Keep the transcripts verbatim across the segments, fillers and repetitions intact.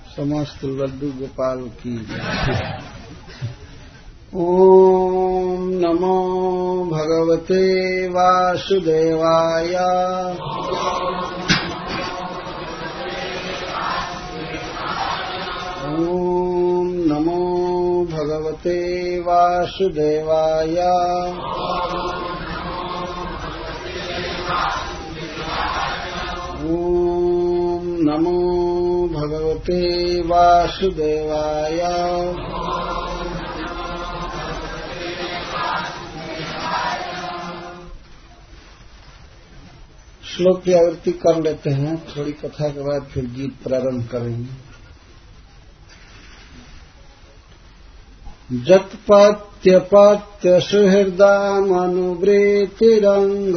समस्त लड्डू गोपाल की। ओम नमो भगवते वासुदेवाय। ओम नमो भगवते वासुदेवाय। ओम नमो भगवते वासुदेवाय। श्लोक की आवृत्ति कर लेते हैं, थोड़ी कथा के बाद फिर गीत प्रारंभ करेंगे। जत्पत्यपत्य सुहृदामनुवृत्तिरंग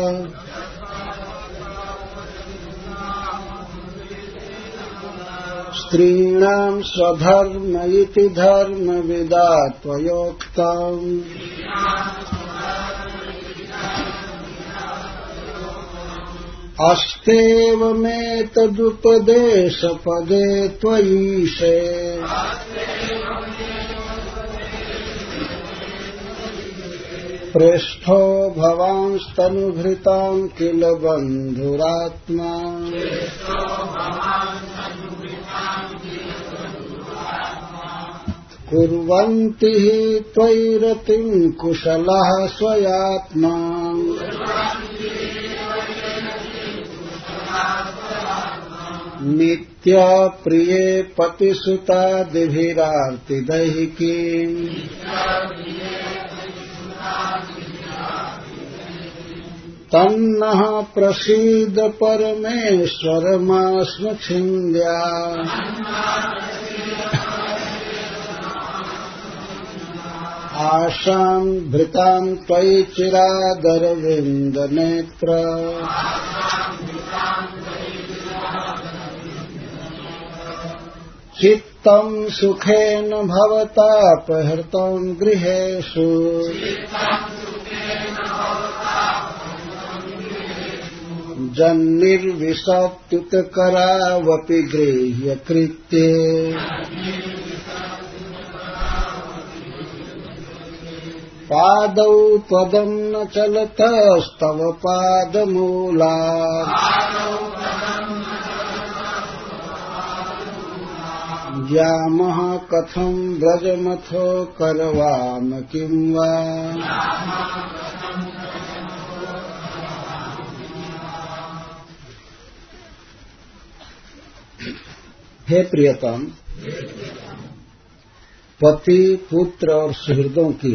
स्त्रीणां स्वधर्म इति धर्मविदा त्वयोक्तम् अस्तेवमेतदुपदेशपदे त्वयीशे पृष्ठो भवांस्तनुभृतां किल बन्धुरात्मा कुर्वन्ति हि त्वयि रतिं कुशलः स्वयात्मा नित्य प्रिये पतिसुतादिभिरार्तिदैहिकी तन्नः प्रसीद परमेश्वरमास्म छिन्द्या आशां भृतां त्वयि चिरादरविन्दनेत्र चित्तं सुखेन भवतापहृतं गृहेषु जन्निर्विशत्युतकरावपि गृह्य कृत्ये पादौ त्वदं न चलतस्तव पादमूलात् यामः कथं व्रजमथो करवाम किं वा हे प्रियतम, पति पुत्र और सुहृदों की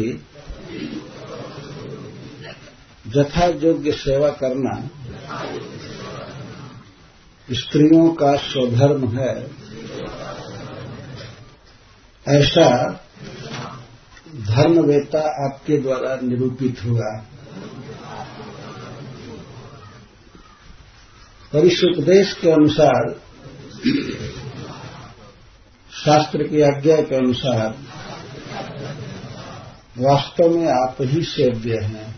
यथा योग्य सेवा करना स्त्रियों का स्वधर्म है, ऐसा धर्मवेत्ता आपके द्वारा निरूपित हुआ। और इस उपदेश के अनुसार, शास्त्र की आज्ञा के अनुसार वास्तव में आप ही सेव्य हैं।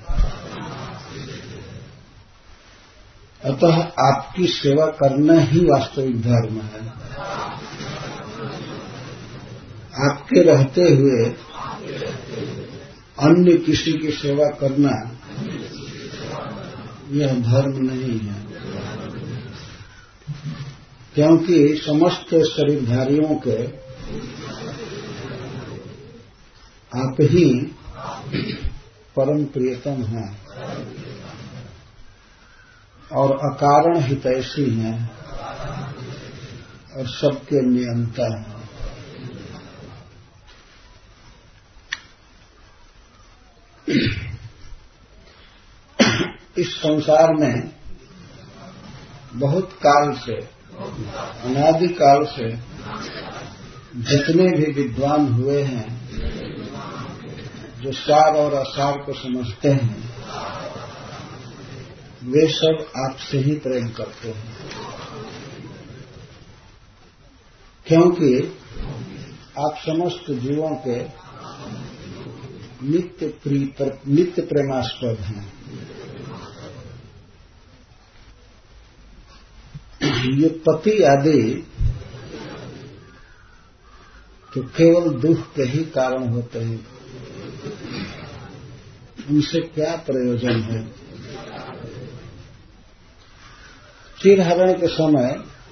अतः आपकी सेवा करना ही वास्तविक धर्म है। आपके रहते हुए अन्य किसी की सेवा करना यह धर्म नहीं है, क्योंकि समस्त शरीरधारियों के आप ही परम प्रियतम हैं और अकारण हितैषी हैं और सबके नियंता हैं। इस संसार में बहुत काल से, अनादि काल से जितने भी विद्वान हुए हैं, जो सार और असार को समझते हैं, वे सब आपसे ही प्रेम करते हैं, क्योंकि आप समस्त जीवों के नित्य प्रिय नित्य प्रेमास्पद हैं। ये पति आदि तो केवल दुख के ही कारण होते हैं, उनसे क्या प्रयोजन है। चिरहरण के समय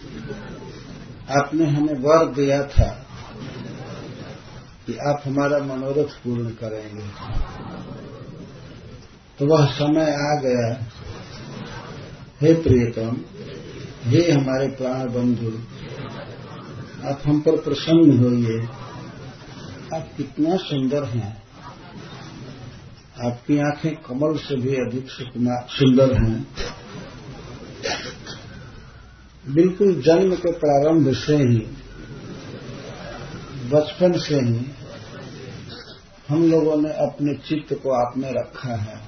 आपने हमें वर दिया था कि आप हमारा मनोरथ पूर्ण करेंगे, तो वह समय आ गया। हे प्रियतम, हे हमारे प्राण बंधु, आप हम पर प्रसन्न होइए। आप कितना सुंदर हैं, आपकी आंखें कमल से भी अधिक सुंदर हैं। बिल्कुल जन्म के प्रारंभ से ही, बचपन से ही हम लोगों ने अपने चित्त को आप में रखा है।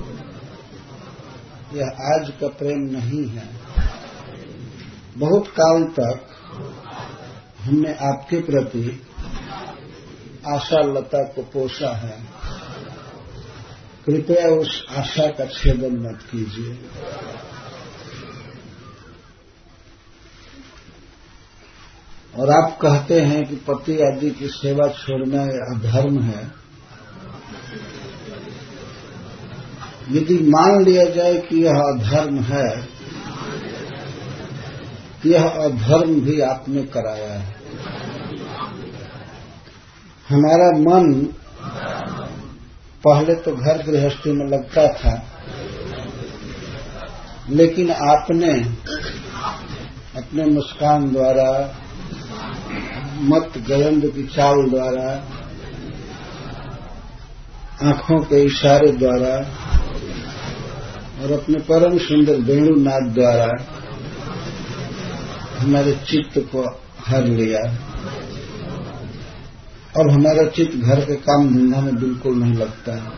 यह आज का प्रेम नहीं है। बहुत काल तक हमने आपके प्रति आशा लता को पोषा है। कृपया उस आशा का छेदन मत कीजिए। और आप कहते हैं कि पति आदि की सेवा छोड़ना अधर्म है। यदि मान लिया जाए कि यह अधर्म है, यह अधर्म भी आपने कराया है। हमारा मन पहले तो घर गृहस्थी में लगता था, लेकिन आपने अपने मुस्कान द्वारा, मत गयंद की चाल द्वारा, आंखों के इशारे द्वारा और अपने परम सुंदर वेणुनाद द्वारा हमारे चित्त को हर लिया। अब हमारा चित्त घर के काम धंधा में बिल्कुल नहीं लगता है।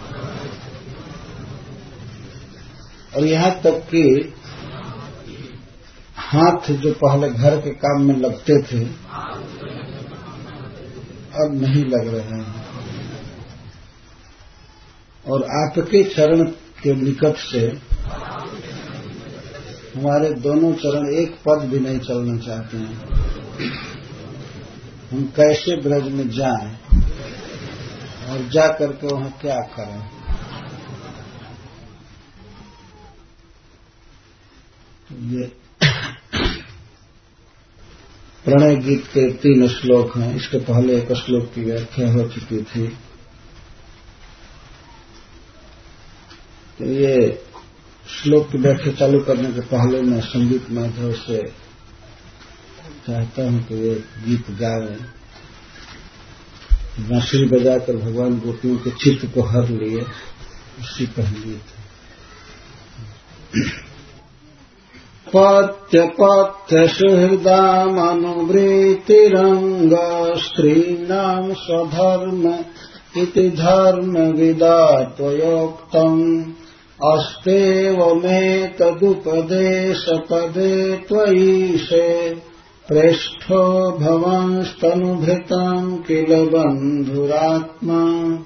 और यहां तक कि हाथ जो पहले घर के काम में लगते थे, अब नहीं लग रहे हैं। और आपके चरण के निकट से हमारे दोनों चरण एक पद भी नहीं चलना चाहते हैं। हम कैसे ब्रज में जाएं और जा करके वहां क्या करें। ये प्रणय गीत के तीन श्लोक हैं। इसके पहले एक श्लोक की व्याख्या हो चुकी थी। तो ये श्लोक की व्याख्या चालू करने के पहले मैं संगीत माधव से चाहता हूं कि ये गीत गाएं। बांसुरी बजाकर भगवान गोपियों के चित्त को हर लिए, उसी पर गीत। पत्य पत्य सुहृदाम अनुवृत्तिरंग स्त्रीणाम स्वधर्म इति धर्म विदा त्वयोक्तम् अस्तेव मे तदुपदेश पदे त्वयीशे प्रेष्ठो भवंस्तनुभृतम् किल बन्धुरात्मा।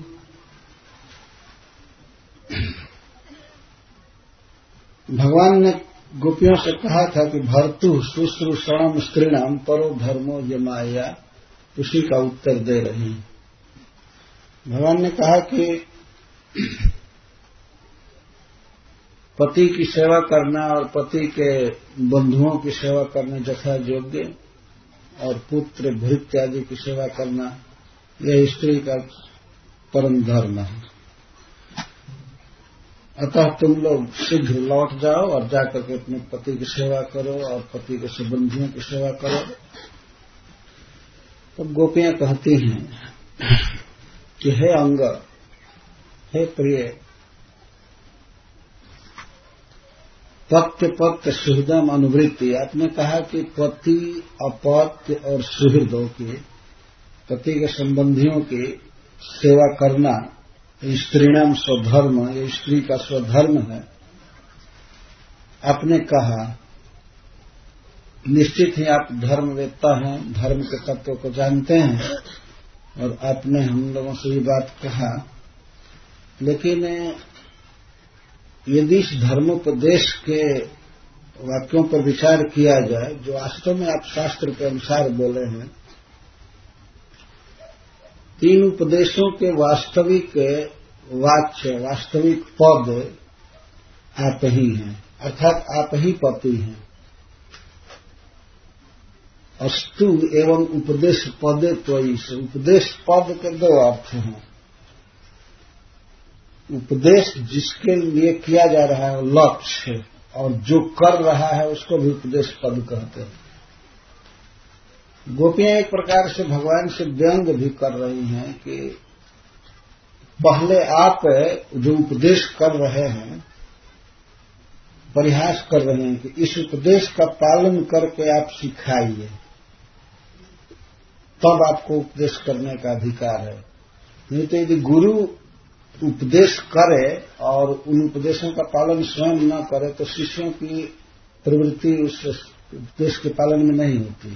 भगवान ने गोपियों से कहा था कि भर्तु शुश्रूषणम स्त्रीणाम परो धर्मो यमाया, उसी का उत्तर दे रही हैं। भगवान ने कहा कि पति की सेवा करना और पति के बंधुओं की सेवा करना जथा योग्य, और पुत्र भृत्य आदि की सेवा करना यह स्त्री का परम धर्म है। अतः तुम लोग शीघ्र लौट जाओ और जाकर के अपने पति की सेवा करो और पति के संबंधियों की सेवा करो। तो गोपियां कहती हैं कि हे अंग, हे प्रिय, पत्य पत्य सुहृदम अनुवृत्ति। आपने कहा कि पति, अपत्य और सुहृदों की, पति के संबंधियों की सेवा करना स्त्रीणाम स्वधर्म, ये स्त्री का स्वधर्म है। आपने कहा, निश्चित ही आप धर्मवेत्ता हैं, धर्म के तत्व को जानते हैं, और आपने हम लोगों से ये बात कहा। लेकिन यदि इस धर्मोपदेश के वाक्यों पर विचार किया जाए, जो वास्तव में आप शास्त्र के अनुसार बोले हैं, इन उपदेशों के वास्तविक वाच्य, वास्तविक पद आप ही हैं, अर्थात आप ही पति हैं। अस्तु एवं उपदेश पदे त्वयि से उपदेश पद के दो अर्थ हैं। उपदेश जिसके लिए किया जा रहा है लक्ष्य, और जो कर रहा है उसको भी उपदेश पद कहते हैं। गोपियां एक प्रकार से भगवान से व्यंग भी कर रही हैं कि पहले आप जो उपदेश कर रहे हैं, परिहास कर रहे हैं कि इस उपदेश का पालन करके आप सिखाइए, तब आपको उपदेश करने का अधिकार है। नहीं तो यदि गुरु उपदेश करे और उन उपदेशों का पालन स्वयं न करे तो शिष्यों की प्रवृत्ति उस उपदेश के पालन में नहीं होती।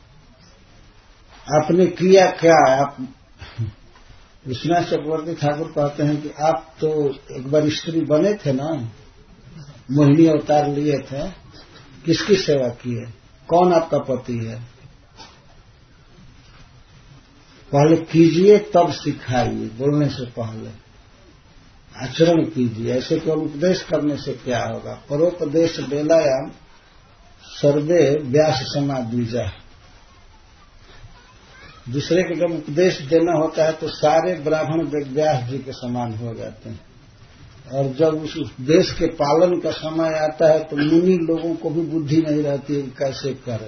आपने किया क्या? आप विश्वनाथ चक्रवर्ती ठाकुर कहते हैं कि आप तो एक बार स्त्री बने थे ना, मोहिनी अवतार लिए थे, किसकी सेवा की है? कौन आपका पति है? पहले कीजिए तब सिखाइए, बोलने से पहले आचरण कीजिए। ऐसे केवल उपदेश करने से क्या होगा? परोपदेश बेलायाम सर्वे व्यास समाद्विजा। दूसरे को जब उपदेश देना होता है तो सारे ब्राह्मण व्यास जी के समान हो जाते हैं, और जब उस उपदेश के पालन का समय आता है तो मुनि लोगों को भी बुद्धि नहीं रहती है कि कैसे करें।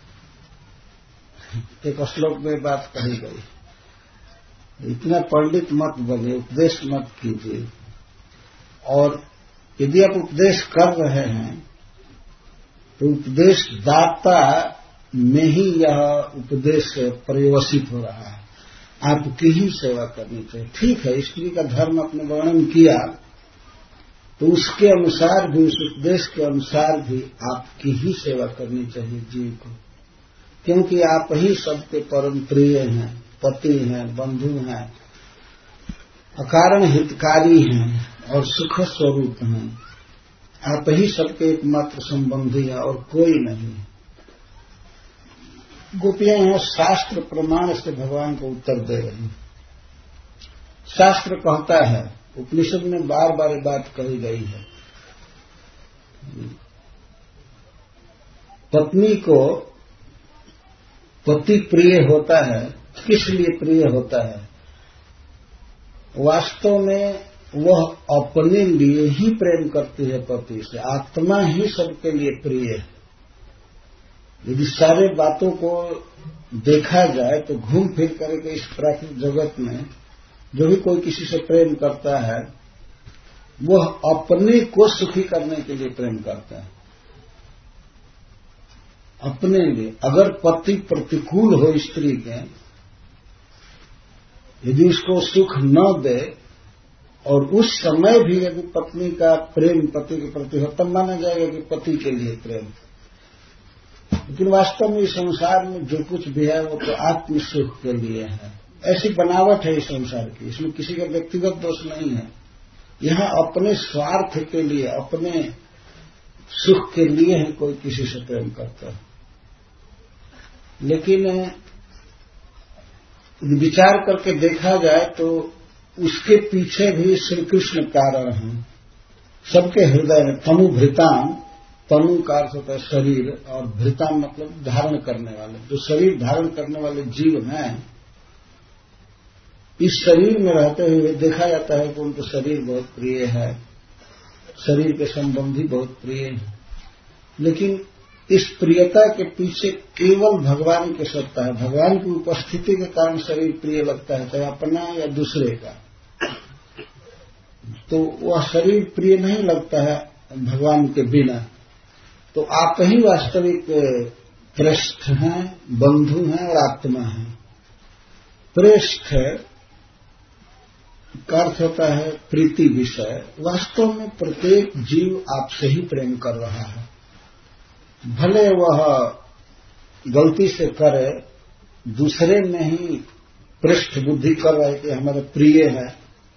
एक श्लोक में बात कही गई, इतना पंडित मत बने, उपदेश मत कीजिए। और यदि आप उपदेश कर रहे हैं तो उपदेश दाता में ही यह उपदेश पर्यवसित हो रहा है, आपकी ही सेवा करनी चाहिए। ठीक है, स्त्री का धर्म अपने वर्णन किया तो उसके अनुसार भी, उस उपदेश के अनुसार भी आपकी ही सेवा करनी चाहिए जीव को, क्योंकि आप ही सबके परम प्रिय हैं, पति हैं, बंधु हैं, अकारण हितकारी हैं और सुख स्वरूप हैं। आप ही सबके एकमात्र संबंधी हैं और कोई नहीं। गोपियां यहां शास्त्र प्रमाण से भगवान को उत्तर दे रही हैं। शास्त्र कहता है, उपनिषद में बार बार बात कही गई है, पत्नी को पति प्रिय होता है। किस लिए प्रिय होता है? वास्तव में वह अपने लिए ही प्रेम करती है पति से, आत्मा ही सबके लिए प्रिय है। यदि सारे बातों को देखा जाए तो घूम फिर करके इस प्राकृतिक जगत में जो भी कोई किसी से प्रेम करता है वह अपने को सुखी करने के लिए प्रेम करता है, अपने लिए। अगर पति प्रतिकूल हो स्त्री के, यदि उसको सुख न दे और उस समय भी यदि पत्नी का प्रेम पति के प्रति हो, तब माना जाएगा कि पति के लिए प्रेम। लेकिन वास्तव में इस संसार में जो कुछ भी है वो तो आत्म सुख के लिए है। ऐसी बनावट है इस संसार की, इसमें किसी का व्यक्तिगत दोष नहीं है। यहाँ अपने स्वार्थ के लिए, अपने सुख के लिए है कोई किसी से प्रेम करता है। लेकिन विचार करके देखा जाए तो उसके पीछे भी श्री कृष्ण कारण हैं। सबके हृदय में तनु भृताम, तनु का अर्थ होता है शरीर, और भृताम मतलब धारण करने वाले। जो शरीर धारण करने वाले जीव हैं, इस शरीर में रहते हुए देखा जाता है कि उनको शरीर बहुत प्रिय है, शरीर के संबंधी बहुत प्रिय है। लेकिन इस प्रियता के पीछे केवल भगवान की सत्ता है। भगवान की उपस्थिति के कारण शरीर प्रिय लगता है, चाहे अपना या दूसरे का। तो वह शरीर प्रिय नहीं लगता है भगवान के बिना। तो आप ही वास्तविक प्रेष्ठ हैं, बंधु हैं और आत्मा हैं। प्रेष्ठ का अर्थ होता है प्रीति विषय। वास्तव में प्रत्येक जीव आपसे ही प्रेम कर रहा है, भले वह गलती से करे, दूसरे में ही पृष्ठ बुद्धि कर रहा है कि हमारे प्रिय है,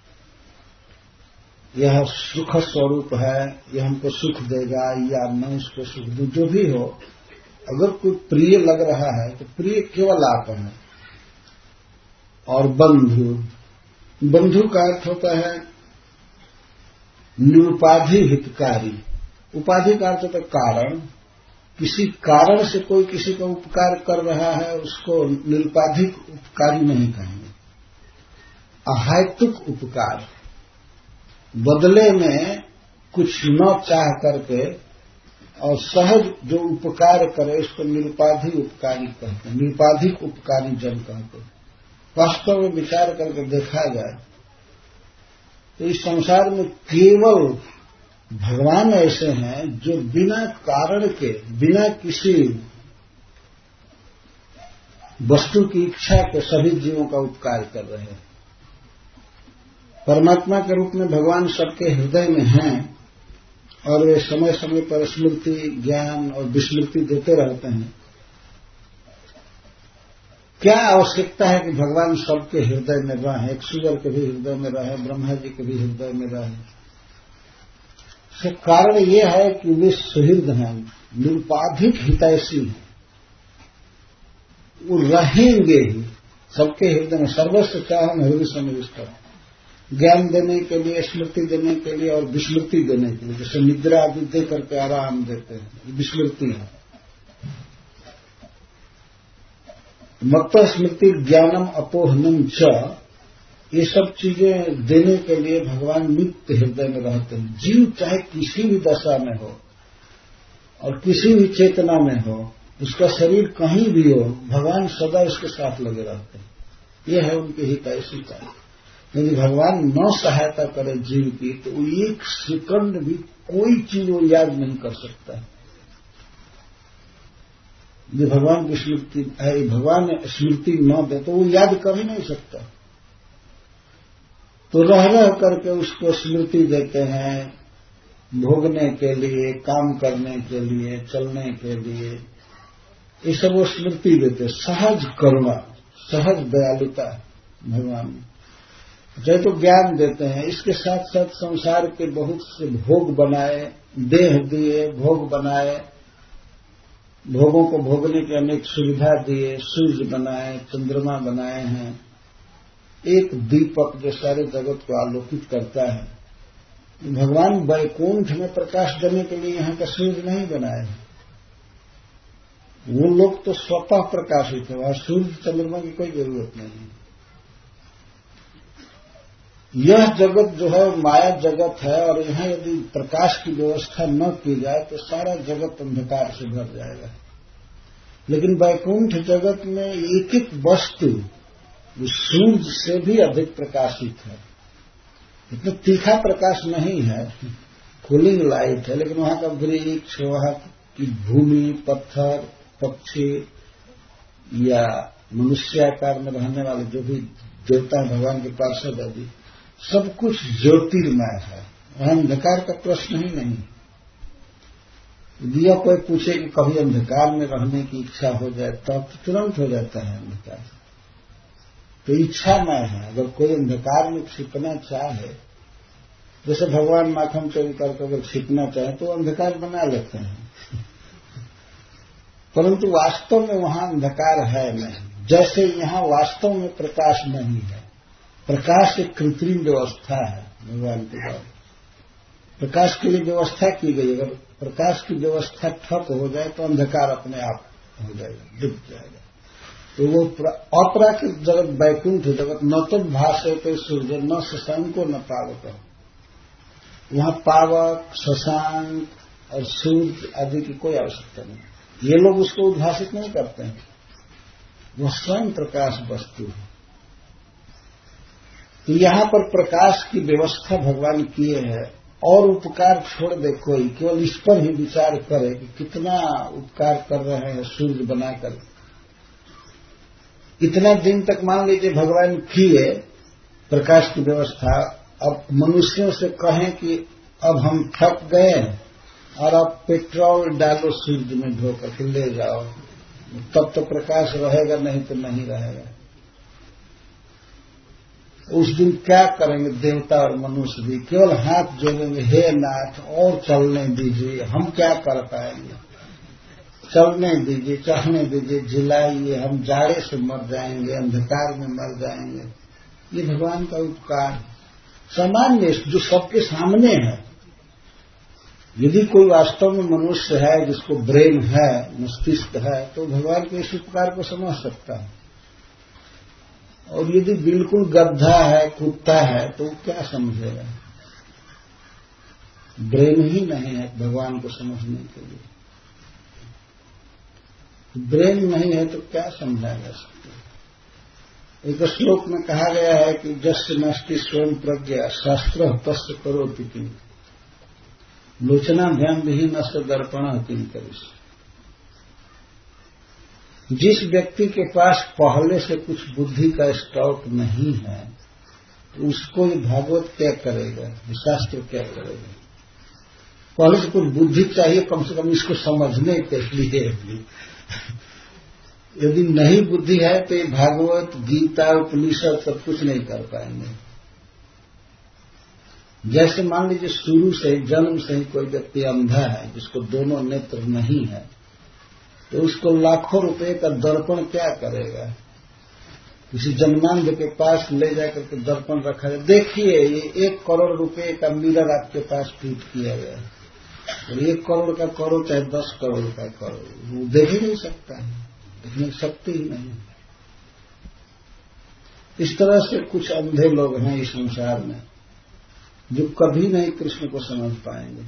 यह सुख स्वरूप है, यह हमको सुख देगा या मैं उसको सुख दूं, जो भी हो, अगर कोई प्रिय लग रहा है तो प्रिय केवल आप हैं। और बंधु। बंधु का अर्थ होता है निरुपाधि हितकारी। उपाधि का अर्थ होता है कारण। किसी कारण से कोई किसी का उपकार कर रहा है उसको निरुपाधिक उपकारी नहीं कहेंगे। अहैतुक उपकार, बदले में कुछ न चाह करके और सहज जो उपकार करे उसको निरुपाधि उपकारी कहते हैं, निरुपाधिक उपकारी जन कहते हैं। वास्तव में विचार करके देखा जाए तो इस संसार में केवल भगवान ऐसे हैं जो बिना कारण के, बिना किसी वस्तु की इच्छा के सभी जीवों का उपकार कर रहे हैं। परमात्मा के रूप में भगवान सबके हृदय में हैं और वे समय समय पर स्मृति, ज्ञान और विस्मृति देते रहते हैं। क्या आवश्यकता है कि भगवान सबके हृदय में रहे, एक सूअर के भी हृदय में रहे, ब्रह्मा जी के भी हृदय में रहे? इसका कारण ये है कि वे सुहृद हैं, निरुपाधिक हितैषी हैं। वो रहेंगे ही सबके हृदय में। सर्वस्व चाहम हृदय सन्निविष्ट, ज्ञान देने के लिए, स्मृति देने के लिए और विस्मृति देने के लिए। जैसे निद्रा आदि दे करके आराम देते हैं, विस्मृति है। मत्त स्मृति ज्ञानम अपोहनम च, ये सब चीजें देने के लिए भगवान नित्य हृदय में रहते हैं। जीव चाहे किसी भी दशा में हो और किसी भी चेतना में हो, उसका शरीर कहीं भी हो, भगवान सदा उसके साथ लगे रहते हैं। ये है उनकी हितैषीता। यदि भगवान न सहायता करे जीव की तो एक सेकंड भी कोई चीज वो याद नहीं कर सकता है। यदि भगवान की स्मृति, भगवान स्मृति न दे तो वो याद कर ही नहीं सकता। तो रह रह करके उसको स्मृति देते हैं, भोगने के लिए, काम करने के लिए, चलने के लिए, ये सब वो स्मृति देते। सहज करुणा, सहज दयालुता भगवान चाहे तो ज्ञान देते हैं, इसके साथ साथ संसार के बहुत से भोग बनाए, देह दिए, भोग बनाए, भोगों को भोगने की अनेक सुविधा दिए, सूर्य बनाए, चंद्रमा बनाए हैं, एक दीपक जो सारे जगत को आलोकित करता है। भगवान वैकुंठ में प्रकाश देने के लिए यहाँ का सूर्य नहीं बनाए हैं। वो लोग तो स्वतः प्रकाशित है, वहां सूर्य चंद्रमा की कोई जरूरत नहीं है। यह जगत जो है माया जगत है और यहाँ यदि प्रकाश की व्यवस्था न की जाए तो सारा जगत अंधकार से भर जाएगा। लेकिन वैकुंठ जगत में एक एक वस्तु सूर्य से भी अधिक प्रकाशित है। इतना तीखा प्रकाश नहीं है, कूलिंग लाइट है, लेकिन वहां का वृक्ष, वहां की भूमि, पत्थर, पक्षी या मनुष्याकार में रहने वाले जो भी देवता भगवान के पार्षद आदि, सब कुछ ज्योतिर्मय है। वहां अंधकार का प्रश्न ही नहीं। यदि कोई पूछे कि कभी अंधकार में रहने की इच्छा हो जाए तब तो तुरंत हो जाता है अंधकार। तो इच्छामय है। अगर कोई अंधकार में छिपना चाहे, जैसे भगवान माखन चोरी करके अगर छिपना चाहे तो अंधकार बना लेते हैं, परंतु वास्तव में वहां अंधकार है नहीं। जैसे यहां वास्तव में प्रकाश नहीं है। प्रकाश एक कृत्रिम व्यवस्था है भगवान के द्वारा। प्रकाश के लिए व्यवस्था की गई। अगर प्रकाश की व्यवस्था ठप हो जाए तो अंधकार अपने आप हो जाएगा, डूब जाएगा। तो वो अपराकृत जगत, वैकुंठ जगत, न तो भाष्यते सूर्य न शशांको न पावक। वहां पावक, शशांक और सूर्य आदि की कोई आवश्यकता नहीं। ये लोग उसको उद्भाषित नहीं करते हैं, वह स्वयं प्रकाश वस्तु है। तो यहां पर प्रकाश की व्यवस्था भगवान किए हैं और उपकार छोड़ दे कोई, केवल इस पर ही विचार करे कि कितना उपकार कर रहे हैं सूर्य बनाकर। इतना दिन तक मान लीजिए भगवान किए प्रकाश की व्यवस्था, अब मनुष्यों से कहें कि अब हम थक गए और आप पेट्रोल डालो सूर्य में ढोकर के ले जाओ, तब तो प्रकाश रहेगा, नहीं तो नहीं रहेगा। उस दिन क्या करेंगे देवता और मनुष्य भी? केवल हाथ जोड़ेंगे, हे नाथ और चलने दीजिए, हम क्या कर पाएंगे। चलने दीजिए, चढ़ने दीजिए, जिलाइए, हम जाड़े से मर जाएंगे, अंधकार में मर जाएंगे। ये भगवान का उपकार सामान्य जो सबके सामने है। यदि कोई वास्तव में मनुष्य है जिसको ब्रेन है, मस्तिष्क है, तो भगवान के इस उपकार को समझ सकता है। और यदि बिल्कुल गड्ढा है, कुत्ता है, तो क्या समझेगा? ब्रेन ही नहीं है भगवान को समझने के लिए। ब्रेन नहीं है तो क्या समझा जा सकता? एक श्लोक में कहा गया है कि जस्य नास्ति स्वयं प्रज्ञा शास्त्र तस्य करोति किम, लोचनाभ्याम विहीन से दर्पण किम करिस। जिस व्यक्ति के पास पहले से कुछ बुद्धि का स्टॉक नहीं है, तो उसको ये भागवत क्या करेगा, शास्त्र क्या करेगा? पहले से कुछ बुद्धि चाहिए कम से कम इसको समझने के लिए भी। यदि नहीं बुद्धि है तो ये भागवत, गीता, उपनिषद सब कुछ नहीं कर पाएंगे। जैसे मान लीजिए शुरू से जन्म से ही कोई व्यक्ति अंधा है, जिसको दोनों नेत्र नहीं है, तो उसको लाखों रुपए का दर्पण क्या करेगा? किसी जन्मांध के पास ले जाकर के दर्पण रखा जाए, देखिए ये एक करोड़ रुपए का मिरर आपके पास फिट किया गया है, और एक करोड़ का करोड़ चाहे दस करोड़ का करोड़, वो देख ही नहीं सकता है, देखने की शक्ति ही नहीं। इस तरह से कुछ अंधे लोग हैं इस संसार में जो कभी नहीं कृष्ण को समझ पाएंगे।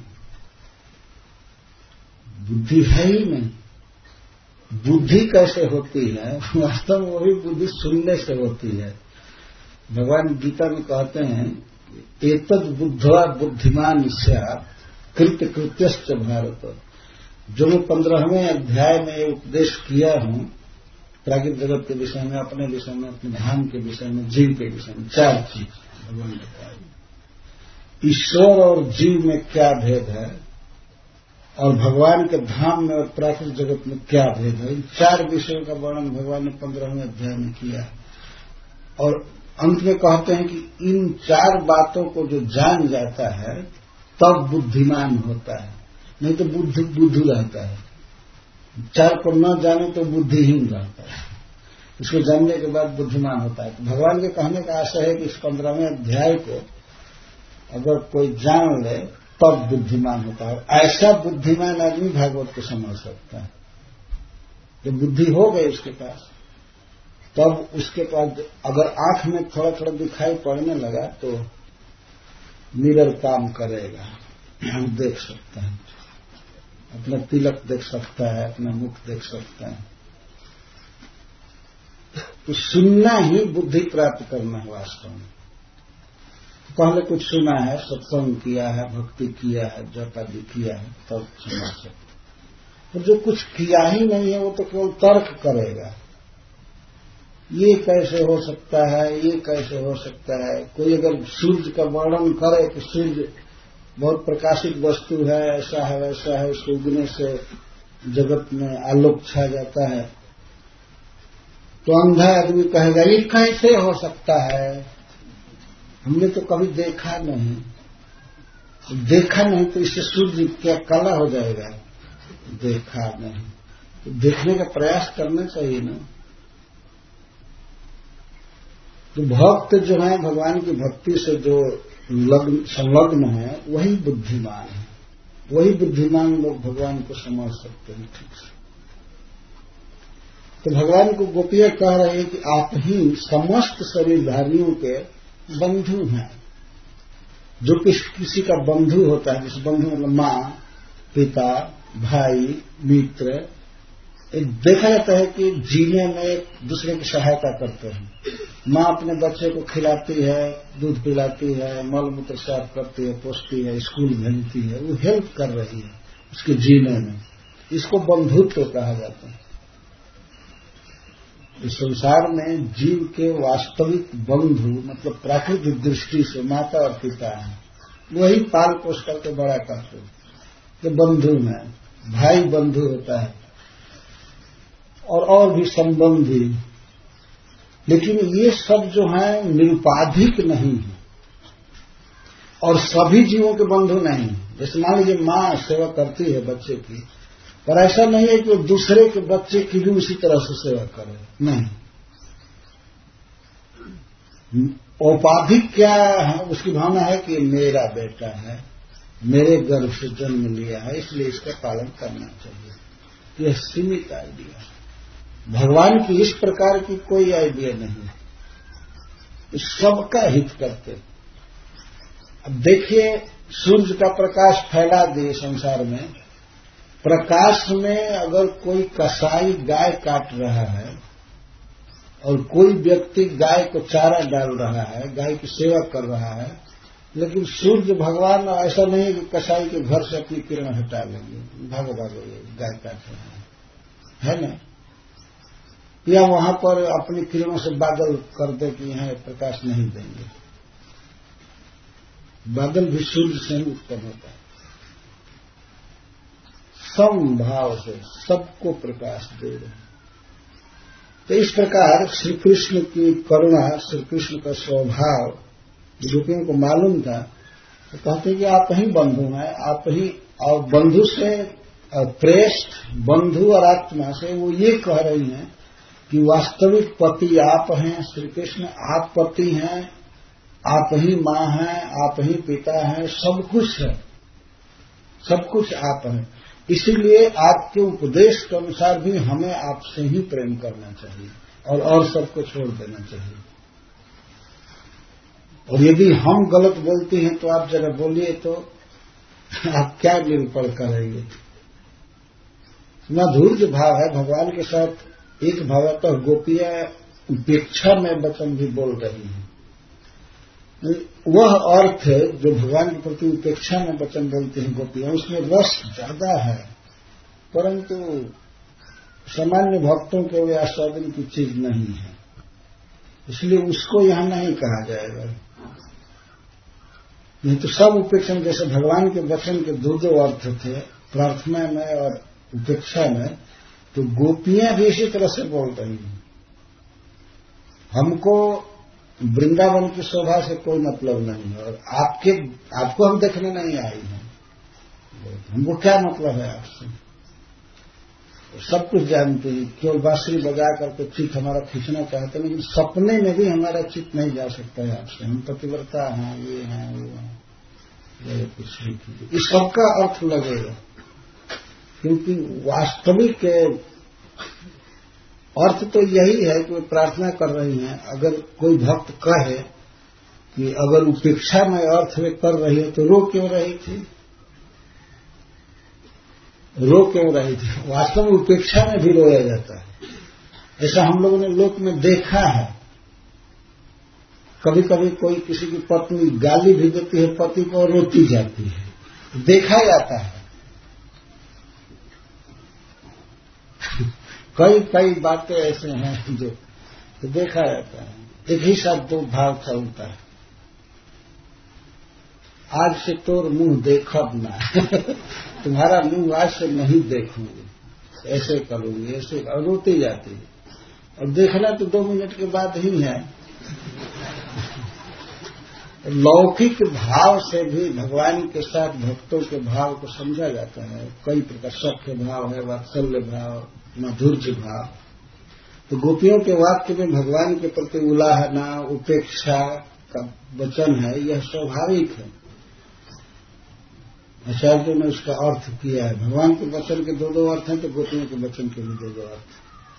बुद्धि है ही नहीं। बुद्धि कैसे होती है? वास्तव में वही बुद्धि सुनने से होती है। भगवान गीता में कहते हैं एतद् बुद्ध्वा बुद्धिमान स्यात् कृत्य कृत्यश्च भारत। जो मैं पंद्रहवें अध्याय में उपदेश किया हूं प्राकृतिक जगत के विषय में, अपने विषय में, अपने धाम के विषय में, जीव के विषय में, चार चीज भगवान ने बताई। ईश्वर और जीव में क्या भेद है, और भगवान के धाम में और प्राकृतिक जगत में क्या भेद है, इन चार विषयों का वर्णन भगवान ने पंद्रहवें अध्याय में किया। और अंत में कहते हैं कि इन चार बातों को जो जान जाता है तब बुद्धिमान होता है, नहीं तो बुद्धि बुद्धू रहता है। चार को न जाने तो बुद्धिहीन रहता है, इसको जानने के बाद बुद्धिमान होता है। तो भगवान के कहने का आशय है कि इस पंद्रहवें अध्याय को अगर कोई जान ले तब बुद्धिमान होता है। ऐसा बुद्धिमान आदमी भागवत को समझ सकता है। जब बुद्धि हो गई उसके पास, तब उसके पास अगर आंख में थोड़ा थोड़ा दिखाई पड़ने लगा तो मिरर काम करेगा, हम देख सकता है, अपना तिलक देख सकता है, अपना मुख देख सकता है। तो सुनना ही बुद्धि प्राप्त करना है वास्तव में। पहले कुछ सुना है, सत्संग किया है, भक्ति किया है, जप आदि किया है, तब समझ सकते। और जो कुछ किया ही नहीं है वो तो केवल तर्क करेगा, ये कैसे हो सकता है, ये कैसे हो सकता है। कोई अगर सूर्य का वर्णन करे कि सूर्य बहुत प्रकाशित वस्तु है, ऐसा है वैसा है, उसको उगने से जगत में आलोक छा जाता है, तो अंधा आदमी कहेगा ये कैसे हो सकता है, हमने तो कभी देखा नहीं। तो देखा नहीं तो इससे सूर्य क्या काला हो जाएगा? देखा नहीं तो देखने का प्रयास करना चाहिए ना। तो भक्त जो है भगवान की भक्ति से जो लग्न संलग्न है वही बुद्धिमान है। वही बुद्धिमान लोग भगवान को समझ सकते हैं ठीक से। तो भगवान को गोपियां कह रहे हैं कि आप ही समस्त शरीरधारियों के बंधु हैं। जो किस, किसी का बंधु होता है, जिस बंधु मतलब माँ, पिता, भाई, मित्र, देखा जाता है कि जीने में एक दूसरे की सहायता करते हैं। माँ अपने बच्चे को खिलाती है, दूध पिलाती है, मल मूत्र साफ करती है, पोसती है, स्कूल भेजती है, वो हेल्प कर रही है उसके जीने में। इसको बंधुत्व कहा जाता है। इस संसार में जीव के वास्तविक बंधु मतलब प्राकृतिक दृष्टि से माता और पिता है, वही पाल पोष करके बड़ा करते हैं। तो बंधु में भाई बंधु होता है और और भी संबंधी, लेकिन ये सब जो है निरुपाधिक नहीं है और सभी जीवों के बंधु नहीं। जैसे मान लीजिए माँ सेवा करती है बच्चे की, पर ऐसा नहीं है कि वो दूसरे के बच्चे की भी उसी तरह से सेवा करे, नहीं। औपाधिक क्या है, उसकी भावना है कि मेरा बेटा है, मेरे गर्भ से जन्म लिया है, इसलिए इसका पालन करना चाहिए। यह सीमित आइडिया है। भगवान की इस प्रकार की कोई आइडिया नहीं, सबका हित करते। अब देखिए, सूर्य का प्रकाश फैला दिए संसार में, प्रकाश में अगर कोई कसाई गाय काट रहा है और कोई व्यक्ति गाय को चारा डाल रहा है, गाय की सेवा कर रहा है, लेकिन सूर्य भगवान ऐसा नहीं है कि कसाई के घर से अपनी किरण हटा लेंगे, भागो भागो ये गाय काट रहा है, है ना? या वहां पर अपनी किरणों से बादल कर दे कि यहां प्रकाश नहीं देंगे। बादल भी सूर्य से ही उत्पन्न होता है। समभाव से सबको प्रकाश दे रहे हैं। तो इस प्रकार श्री कृष्ण की करुणा, श्री कृष्ण का स्वभाव गोपियों को मालूम था, तो कहते हैं कि आप ही बंधु हैं, आप ही, और बंधु से प्रेष्ठ बंधु और आत्मा से वो ये कह रही हैं कि वास्तविक पति आप हैं श्री कृष्ण, आप पति हैं, आप ही मां हैं, आप ही पिता हैं, सब कुछ है, सब कुछ आप हैं। इसीलिए आपके उपदेश के अनुसार भी हमें आपसे ही प्रेम करना चाहिए और और सबको छोड़ देना चाहिए। और यदि हम गलत बोलते हैं तो आप जरा बोलिए, तो आप क्या निरूपण करेंगे? माधुर्य भाव है भगवान के साथ। एक भावतः गोपियां उपेक्षा में वचन भी बोल रही हैं। वह अर्थ जो भगवान के प्रति उपेक्षा में वचन बोलते हैं गोपियां, उसमें रस ज्यादा है, परंतु सामान्य भक्तों के वे आस्वादन की चीज नहीं है, इसलिए उसको यहां नहीं कहा जाएगा। नहीं तो सब उपेक्षा, जैसे भगवान के वचन के दो दो अर्थ थे, प्रार्थना में और उपेक्षा में, तो गोपियां भी इसी तरह से बोल रही हैं। हमको वृंदावन की शोभा से कोई मतलब नहीं है, और आपके आपको हम देखने नहीं आई हैं, हमको क्या मतलब है आपसे? सब कुछ जानते हैं, केवल बांसुरी बजा करके चित्त हमारा खींचना चाहते हैं, लेकिन सपने में भी हमारा चित्त नहीं जा सकता है आपसे। हम पतिव्रता हैं, ये हैं, वो हैं, ये कुछ नहीं कीजिए। इस सबका अर्थ लगेगा, क्योंकि वास्तविक अर्थ तो यही है कि वे प्रार्थना कर रही हैं। अगर कोई भक्त कहे कि अगर उपेक्षा में अर्थ वे कर रही है तो रो क्यों रही थी, रो क्यों रही थी? वास्तव में उपेक्षा में भी रोया जाता है। ऐसा हम लोगों ने लोक में देखा है। कभी कभी कोई किसी की पत्नी गाली भी देती है पति को और रोती जाती है, देखा जाता है। कई कई बातें ऐसे हैं जो तो देखा जाता है। एक ही साथ दो भाव चलता है, आज से तोर मुंह देखब ना तुम्हारा मुंह आज से नहीं देखूंगी, ऐसे करूंगी, ऐसे रोती जाती है। और देखना तो दो मिनट के बाद ही है। लौकिक भाव से भी भगवान के साथ भक्तों के भाव को समझा जाता है। कई प्रकार सख्य भाव है, वात्सल्य भाव, माधुर्य भाव। तो गोपियों के वाक्य में भगवान के प्रति उलाहना, उपेक्षा का वचन है, यह स्वाभाविक है। आचार्यों ने उसका अर्थ किया है। भगवान के वचन के दो दो अर्थ हैं, तो गोपियों के वचन के भी दो दो अर्थ।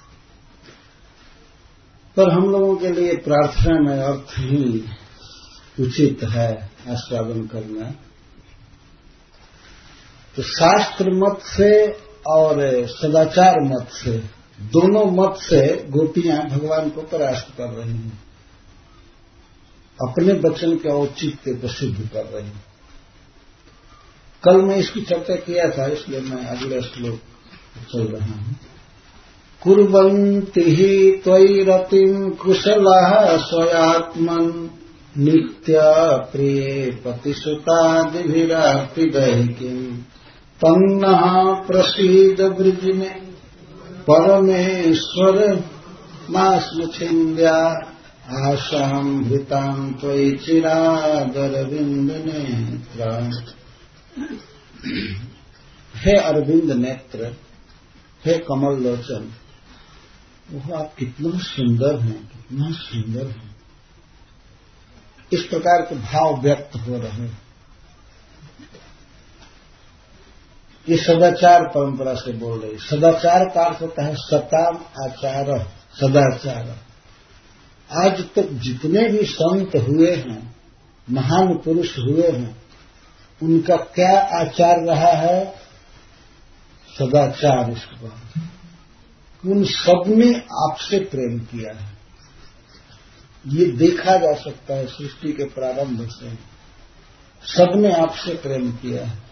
पर हम लोगों के लिए प्रार्थना में अर्थ ही उचित है आस्वादन करना। तो शास्त्र मत से और सदाचार मत से, दोनों मत से गोपियां भगवान को परास्त कर रही हैं, अपने वचन के औचित्य को सिद्ध कर रही हैं। कल मैं इसकी चर्चा किया था, इसलिए मैं अगले श्लोक चल रहा हूं। कुर्वन्ति हि त्वयि रतिं कुशलाः स्वयात्मन् नित्या प्रिये पतिसुतादिभिरार्पिदैकिम् तन्नः प्रसीद वृजिने परमेश्वर मास्म छिन्द्या आशां हृतां त्वयि चिरादरविन्द नेत्र। हे अरविंद नेत्र, हे कमल लोचन, वो आप कितना सुंदर हैं, कितना सुंदर हैं। इस प्रकार के भाव व्यक्त हो रहे हैं। ये सदाचार परंपरा से बोल रही। सदाचार का अर्थ होता है सताम आचार, सदाचार। आज तक जितने भी संत हुए हैं, महान पुरुष हुए हैं, उनका क्या आचार रहा है? सदाचार। इसके बाद उन सब ने आपसे प्रेम किया है। ये देखा जा सकता है सृष्टि के प्रारंभ से, सबने आपसे प्रेम किया है।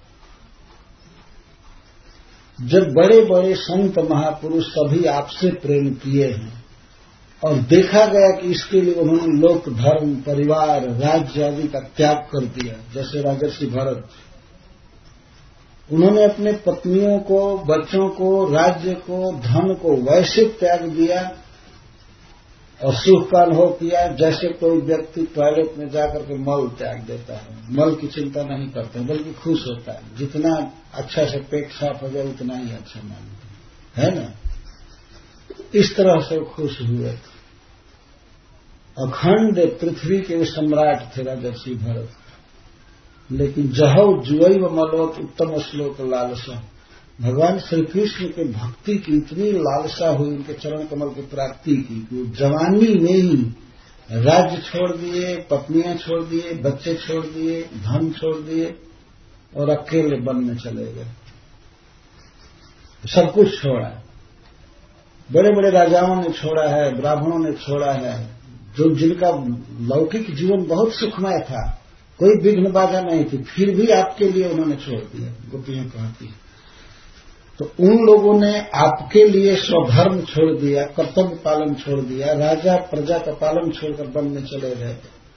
जब बड़े बड़े संत महापुरुष सभी आपसे प्रेम किए हैं और देखा गया कि इसके लिए उन्होंने लोक धर्म, परिवार, राज्य आदि का त्याग कर दिया, जैसे राजर्षि भरत, उन्होंने अपने पत्नियों को, बच्चों को, राज्य को, धन को वैसे त्याग दिया और सुख का अनुभव किया जैसे कोई व्यक्ति टॉयलेट में जाकर के मल त्याग देता है। मल की चिंता नहीं करता है, बल्कि खुश होता है। जितना अच्छा से पेट साफ हो जाए उतना ही अच्छा मानते है ना। इस तरह से खुश हुए। अखंड पृथ्वी के सम्राट थे राजर्षि भरत, लेकिन जहौ जुवैव मलवत उत्तम श्लोक लालसा। भगवान श्री कृष्ण के भक्ति की इतनी लालसा हुई, उनके चरण कमल की प्राप्ति की, कि जवानी में ही राज्य छोड़ दिए, पत्नियां छोड़ दिए, बच्चे छोड़ दिए, धन छोड़ दिए और अकेले वन में चले गए। सब कुछ छोड़ा। बड़े बड़े राजाओं ने छोड़ा है, ब्राह्मणों ने छोड़ा है, जो जिनका लौकिक जीवन बहुत सुखमय था, कोई विघ्न बाधा नहीं थी, फिर भी आपके लिए उन्होंने छोड़ दिया। गोपियां कहती है तो उन लोगों ने आपके लिए स्वधर्म छोड़ दिया, कर्तव्य पालन छोड़ दिया, राजा प्रजा का पालन छोड़कर वन में चले गए।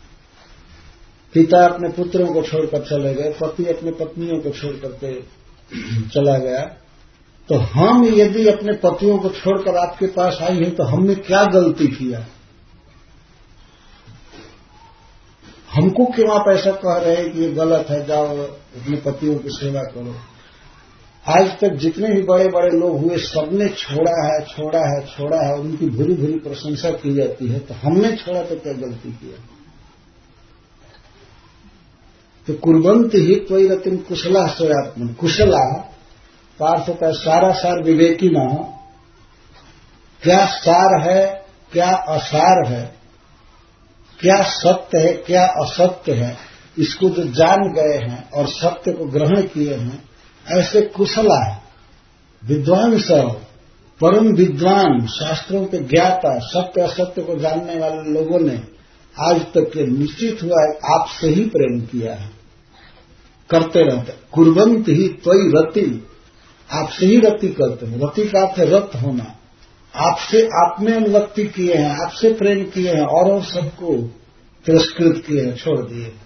पिता अपने पुत्रों को छोड़कर चले गए, पति अपने पत्नियों को छोड़कर के चला गया। तो हम यदि अपने पतियों को छोड़कर आपके पास आई हैं तो हमने क्या गलती किया? हमको क्यों आप ऐसा कह रहे हैं कि ये गलत है, जाओ अपने पतियों की सेवा करो? आज तक जितने भी बड़े बड़े लोग हुए सबने छोड़ा है, छोड़ा है, छोड़ा है, उनकी भूरी भूरी प्रशंसा की जाती है। तो हमने छोड़ा तो क्या गलती किया? तो कुर्बंत ही त्वयि रतिम कुशला स्वयात्मन। कुशला पार्थ होता है सारा सार विवेकी न। क्या सार है, क्या असार है, क्या सत्य है, क्या असत्य है, इसको जो जान गए हैं और सत्य को ग्रहण किए हैं, ऐसे कुशला है, विद्वान सब, परम विद्वान, शास्त्रों के ज्ञाता, सत्य असत्य को जानने वाले लोगों ने आज तक के निश्चित हुआ है आपसे ही प्रेम किया है, करते रहते। कुर्बंत ही त्वयि रति, आपसे ही रति करते हैं। रति का अर्थ है रत होना। आपसे आप में अनुरक्ति किए हैं, आपसे प्रेम किए हैं, और सबको तिरस्कृत किए हैं, छोड़ दिए हैं।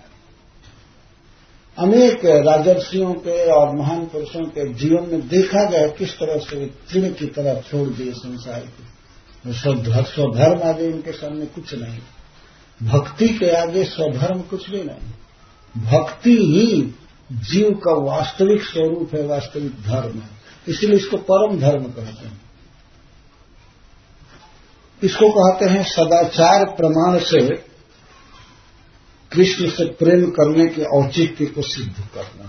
अनेक राजर्षियों के और महान पुरुषों के जीवन में देखा गया किस तरह से तृण की तरह छोड़ दिए संसार को। स्वधर्म आगे इनके सामने कुछ नहीं, भक्ति के आगे स्वधर्म कुछ भी नहीं। भक्ति ही जीव का वास्तविक स्वरूप है, वास्तविक धर्म है। इसलिए इसको परम धर्म कहते हैं। इसको कहते हैं सदाचार प्रमाण से कृष्ण से प्रेम करने के औचित्य को सिद्ध करना।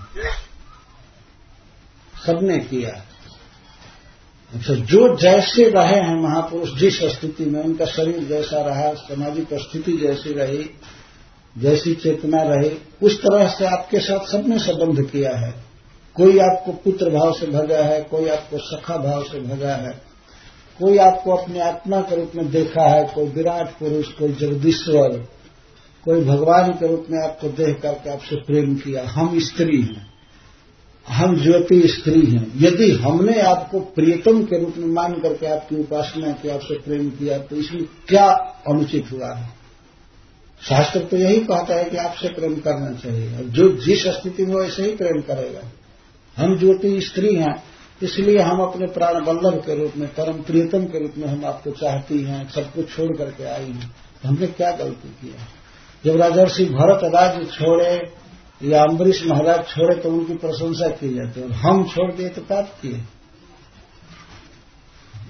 सबने किया। अच्छा, जो जैसे रहे हैं महापुरुष, जिस स्थिति में उनका शरीर जैसा रहा, सामाजिक स्थिति जैसी रही, जैसी चेतना रही, उस तरह से आपके साथ सबने संबंध किया है। कोई आपको पुत्र भाव से भगा है, कोई आपको सखा भाव से भगा है, कोई आपको अपने आत्मा के रूप में देखा है, कोई विराट पुरुष, कोई जगदीश्वर, कोई भगवान के रूप में आपको देख करके आपसे प्रेम किया। हम स्त्री हैं, हम ज्योति स्त्री हैं। यदि हमने आपको प्रियतम के रूप में मान करके आपकी उपासना की, आपसे प्रेम किया, तो इसमें क्या अनुचित हुआ है? शास्त्र तो यही कहता है कि आपसे प्रेम करना चाहिए, और जो जिस स्थिति में वैसे ही प्रेम करेगा। हम ज्योति स्त्री हैं, इसलिए हम अपने प्राण वल्लभ के रूप में, परम प्रियतम के रूप में हम आपको चाहती हैं, सब कुछ छोड़ करके आई हैं। तो हमने क्या गलती किया? जब राजर्षि भरत राज्य छोड़े या अम्बरीश महाराज छोड़े तो उनकी प्रशंसा की जाती है, और हम छोड़ दिए तो पाप किए।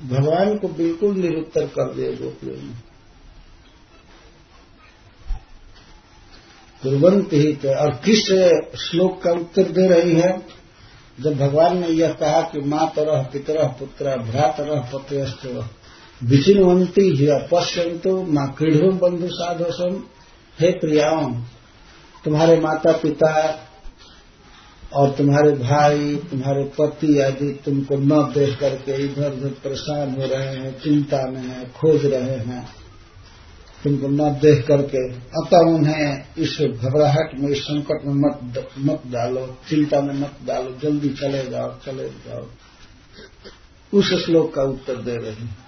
भगवान को बिल्कुल निरुत्तर कर दिए गोपियों ने। कुर्वन्ति ही तो, और किस श्लोक का उत्तर दे रही है? जब भगवान ने यह कहा कि मातरः पितरः पुत्रः भ्रातरः पतयश्च विचिन्वन्ति ही पश्यन्तु मां क्रीढ़ो बंधु साधोसम। हे प्रियाओं, तुम्हारे माता पिता और तुम्हारे भाई, तुम्हारे पति आदि तुमको न देख करके इधर उधर परेशान हो रहे हैं, चिंता में हैं, खोज रहे हैं, तुमको न देख करके, अतः उन्हें इस घबराहट में, इस संकट में मत मत डालो, चिंता में मत डालो, जल्दी चले जाओ चले जाओ। उस श्लोक का उत्तर दे रहे हैं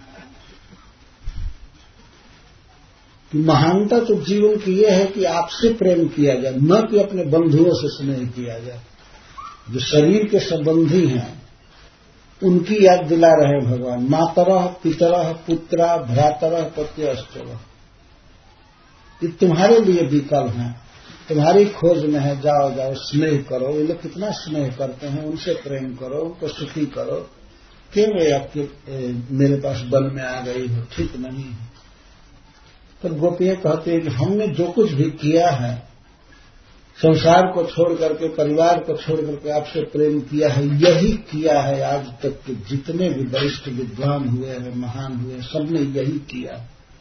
कि महानता तो जीवन की यह है कि आपसे प्रेम किया जाए, न कि अपने बंधुओं से स्नेह किया जाए। जो शरीर के संबंधी हैं उनकी याद दिला रहे भगवान। मातरः पितरः पुत्रः भ्रातरः पत्यश्च, ये तुम्हारे लिए विकल्प हैं, तुम्हारी खोज में है, जाओ जाओ स्नेह करो। ये लोग कितना स्नेह करते हैं, उनसे प्रेम करो, उनको सुखी करो। क्यों वे आपके मेरे पास बन में आ गई हो, ठीक नहीं है। पर गोपियां कहते हैं कि हमने जो कुछ भी किया है, संसार को छोड़ करके, परिवार को छोड़ करके आपसे प्रेम किया है, यही किया है आज तक के जितने भी वरिष्ठ विद्वान हुए हैं, महान हुए, सबने यही किया।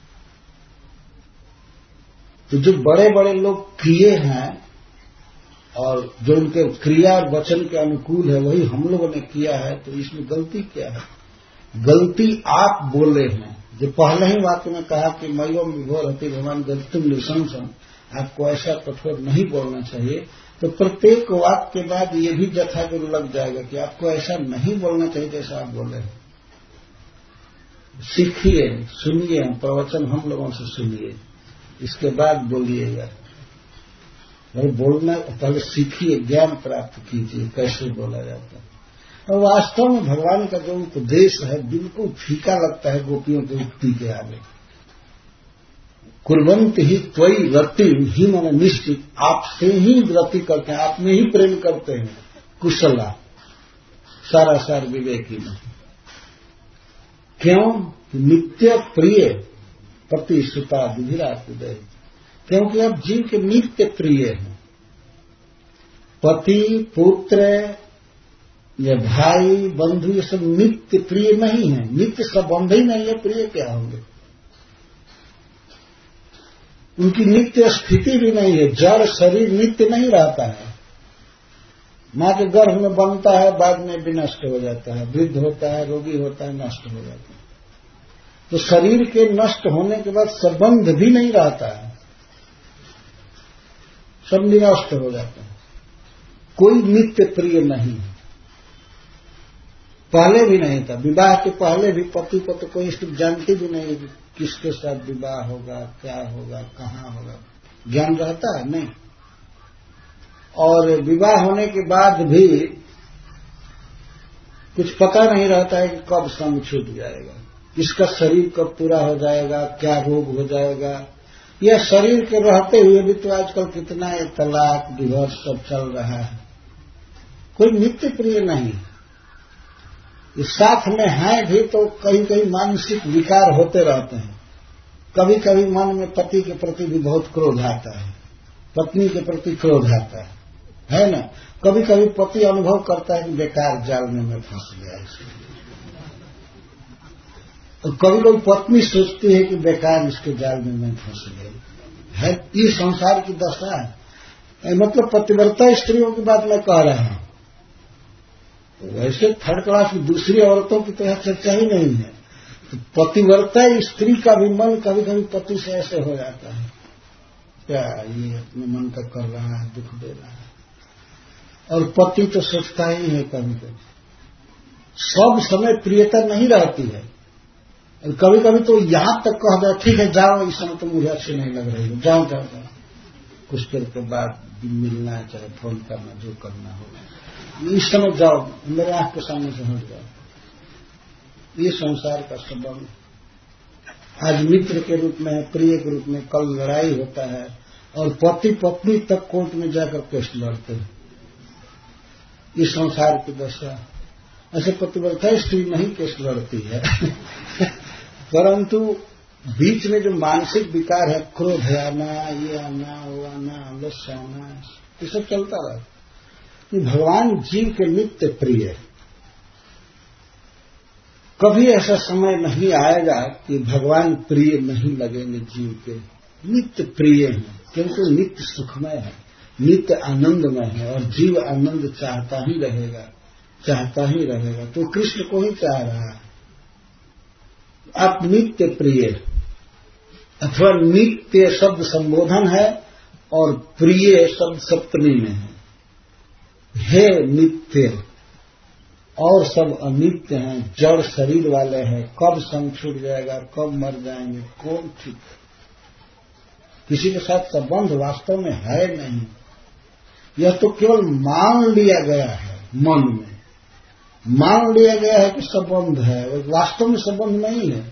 तो जो बड़े बड़े लोग किए हैं और जो उनके क्रिया और वचन के अनुकूल है, वही हम लोगों ने किया है, तो इसमें गलती क्या है? गलती आप बोले हैं। जो पहले ही वाक्य में कहा कि मयो विभोर हति भगवान गलतुम निशंसन, आपको ऐसा कठोर नहीं बोलना चाहिए। तो प्रत्येक वाक्य के बाद ये भी जथा गुरु लग जाएगा कि आपको ऐसा नहीं बोलना चाहिए जैसा आप बोले। सीखिए, सुनिए, प्रवचन हम लोगों से सुनिए, इसके बाद बोलिएगा। और बोलना पहले सीखिए, ज्ञान प्राप्त कीजिए कैसे बोला जाता है। और वास्तव में भगवान का जो उपदेश है बिल्कुल फीका लगता है गोपियों की उक्ति के आगे। कुर्वन्ति ही त्वयि रति ही, माने निश्चित आपसे ही रति करते हैं, आप में ही प्रेम करते हैं। कुशला सारा सार विवेकी में। क्यों? नित्य प्रिय पति सुता विधिरात उदय, क्योंकि आप जीव के नित्य प्रिय हैं। पति पुत्र या भाई बंधु ये सब नित्य प्रिय नहीं है, नित्य संबंध ही नहीं है, प्रिय क्या होंगे? उनकी नित्य स्थिति भी नहीं है। जड़ शरीर नित्य नहीं रहता है। मां के गर्भ में बनता है, बाद में भी नष्ट हो जाता है, वृद्ध होता है, रोगी होता है, नष्ट हो जाता है। तो शरीर के नष्ट होने के बाद संबंध भी नहीं रहता है, सब निरस्त हो जाता है। कोई नित्य प्रिय नहीं है, पहले भी नहीं था। विवाह के पहले भी पति को तो कोई इसकी जानती भी नहीं कि किसके साथ विवाह होगा, क्या होगा, कहाँ होगा, ज्ञान रहता है नहीं। और विवाह होने के बाद भी कुछ पता नहीं रहता है कि कब संग छूट जाएगा, किसका शरीर कब पूरा हो जाएगा, क्या रोग हो जाएगा। यह शरीर के रहते हुए भी तो आजकल कितना ये तलाक डिवोर्स सब चल रहा है। कोई नित्य प्रिय नहीं। इस साथ में है भी तो कहीं कहीं मानसिक विकार होते रहते हैं। कभी कभी मन में पति के प्रति भी बहुत क्रोध आता है, पत्नी के प्रति क्रोध आता है, है ना। कभी कभी पति अनुभव करता है कि बेकार जाल में मैं फंस गया इसलिए, और कभी कभी पत्नी सोचती है कि बेकार इसके जाल में मैं फंस गई है। ये संसार की दशा है। मतलब पतिव्रता स्त्रियों की बात मैं कह रहा हूं। वैसे थर्ड क्लास की दूसरी औरतों की तो यह चर्चा ही नहीं है। तो पतिव्रता स्त्री का भी मन कभी कभी पति से ऐसे हो जाता है, क्या ये अपने मन का कर रहा है, दुख दे रहा है। और पति तो सोचता ही है, कभी कभी सब समय प्रियता नहीं रहती है। और कभी कभी तो यहां तक कह दे ठीक है जाओ, इस समय तो मुझे अच्छी नहीं लग रही है, जाओ जाओ जाओ। कुछ देर के बाद मिलना है, चाहे फोन करना, जो करना होगा, इस समय जाओ, मेरे आंख के सामने से हट जाओ। ये संसार का संबंध आज मित्र के रूप में है, प्रिय के रूप में, कल लड़ाई होता है और पति पत्नी तक कोर्ट में जाकर केस लड़ते हैं। इस संसार की दशा। ऐसे पतिव्रता स्त्री नहीं केस लड़ती है परंतु बीच में जो मानसिक विकार है, क्रोध है, आना, ये आना, वो आना, आलस्य आना, ये सब चलता रहा। भगवान जीव के नित्य प्रिय है। कभी ऐसा समय नहीं आएगा कि भगवान प्रिय नहीं लगेंगे जीव के। नित्य प्रिय हैं क्योंकि नित्य सुखमय है, नित्य आनंदमय है और जीव आनंद चाहता ही रहेगा, चाहता ही रहेगा। तो कृष्ण को ही चाह रहा है। आप नित्य प्रिय अथवा नित्य शब्द संबोधन है और प्रिय शब्द सप्तमी में है। हे नित्य और सब अनित्य हैं, जड़ शरीर वाले हैं। कब संग छूट जाएगा, कब मर जाएंगे, कौन ठीक। किसी के साथ संबंध वास्तव में है नहीं, यह तो केवल मान लिया गया है। मन में मान लिया गया है कि संबंध है, वास्तव में संबंध नहीं है।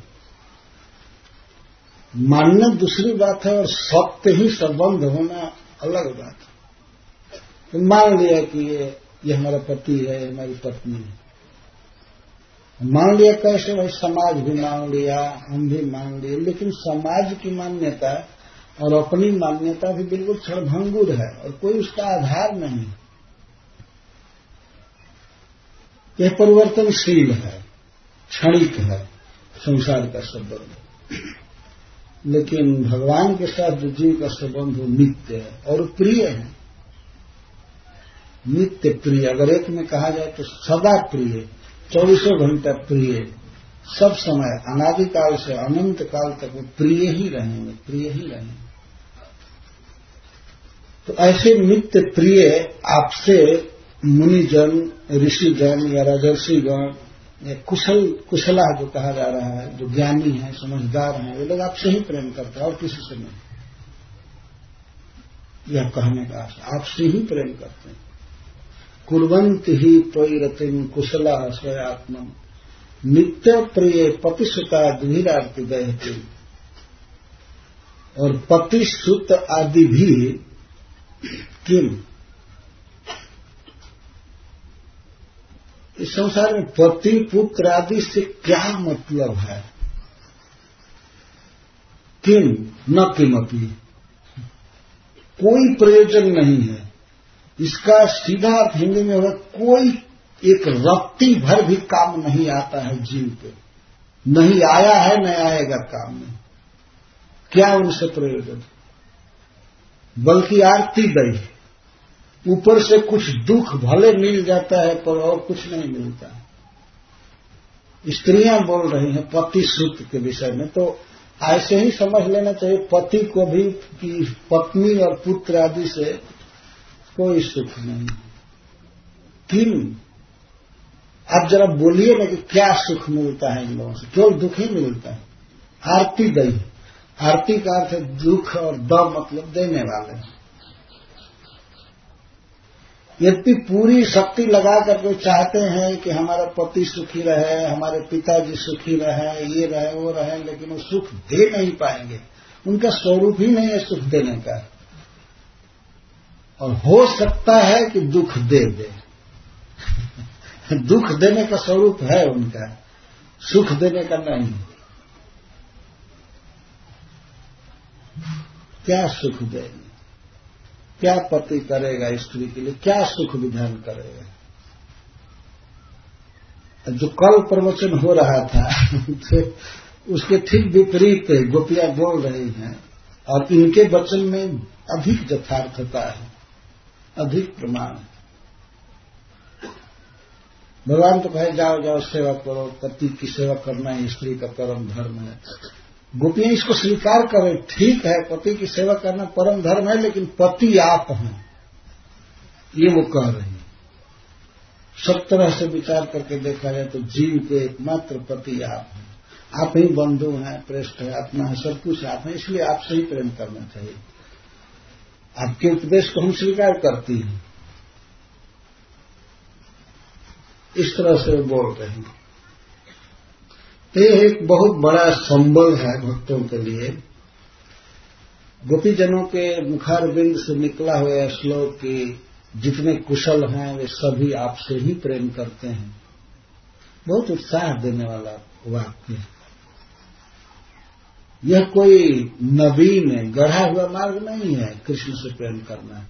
मानना दूसरी बात है और सत्य ही संबंध होना अलग बात है। तो मान लिया कि ये ये हमारा पति है, हमारी पत्नी है। मान लिया कैसे? भाई समाज भी मान लिया, हम भी मान लिए, लेकिन समाज की मान्यता और अपनी मान्यता भी बिल्कुल क्षणभंगुर है और कोई उसका आधार नहीं। यह परिवर्तनशील है, क्षणिक है संसार का संबंध। लेकिन भगवान के साथ जो जीव का संबंध वो नित्य है और प्रिय है। नित्य प्रिय, अगर एक में कहा जाए तो सदा प्रिय, चौबीसों घंटा प्रिय, सब समय अनादिकाल से अनंत काल तक वो प्रिय ही रहेंगे, प्रिय ही रहेंगे। तो ऐसे नित्य प्रिय आपसे मुनिजन, ऋषिजन या राजर्षिगण या कुशल कुशला जो कहा जा रहा है, जो ज्ञानी हैं, समझदार हैं, वे लोग आपसे ही प्रेम करते हैं और किसी से नहीं। यह कहने का आपसे ही प्रेम करते हैं। कुर्वन्त ही त्वयिरतिं कुशला स्वयात्मम् नित्य प्रिय पतिसुता द्विरार्ति दयते। और पतिसुत आदि भी किम, इस संसार में पति पुत्र आदि से क्या मतलब है? किम न किमपि, कोई प्रयोजन नहीं है इसका। सीधा अर्थ हिंदी में होगा कोई एक रत्ती भर भी काम नहीं आता है जीव पे, नहीं आया है, न आएगा काम में। क्या उनसे प्रयोजन? बल्कि आरती दई, ऊपर से कुछ दुख भले मिल जाता है पर और कुछ नहीं मिलता। स्त्रियां बोल रही हैं पति सुत के विषय में, तो ऐसे ही समझ लेना चाहिए पति को भी कि पत्नी और पुत्र आदि से कोई सुख नहीं। किम, आप जरा बोलिए ना कि क्या सुख मिलता है इन लोगों से? केवल दुख ही मिलता है। आरती दई, आरती का अर्थ है दुख और द मतलब देने वाले। यदि पूरी शक्ति लगा करके चाहते हैं कि हमारा पति सुखी रहे, हमारे पिताजी सुखी रहे, ये रहे वो रहे, लेकिन वो सुख दे नहीं पाएंगे। उनका स्वरूप ही नहीं है सुख देने का। और हो सकता है कि दुख दे दे दुख देने का स्वरूप है उनका, सुख देने का नहीं। क्या सुख देंगे? क्या पति करेगा स्त्री के लिए? क्या सुख विधान करेगा? जो कल प्रवचन हो रहा था तो उसके ठीक विपरीत गोपियां बोल रही हैं और इनके वचन में अधिक यथार्थता है, अधिक प्रमाण है। भगवान तो कहे जाओ जाओ सेवा करो, पति की सेवा करना ही स्त्री का परम धर्म है। गोपियां इसको स्वीकार करें, ठीक है पति की सेवा करना परम धर्म है, लेकिन पति आप हैं, ये वो कह रही हैं। सब तरह से विचार करके देखा जाए तो जीव के एकमात्र पति आप हैं। आप ही बंधु हैं, प्रेष्ठ है, अपना है, सब कुछ आप हैं, इसलिए आपसे ही प्रेम करना चाहिए। आपके उपदेश को हम स्वीकार करती हैं। इस तरह से वो बोल रहे हैं। ये एक बहुत बड़ा संबल है भक्तों के लिए। गोपीजनों के मुखारबिंद से निकला हुआ श्लोक की जितने कुशल हैं वे सभी आपसे ही प्रेम करते हैं। बहुत उत्साह देने वाला वाक्य है। यह कोई नवीन गढ़ा हुआ मार्ग नहीं है कृष्ण से प्रेम करना।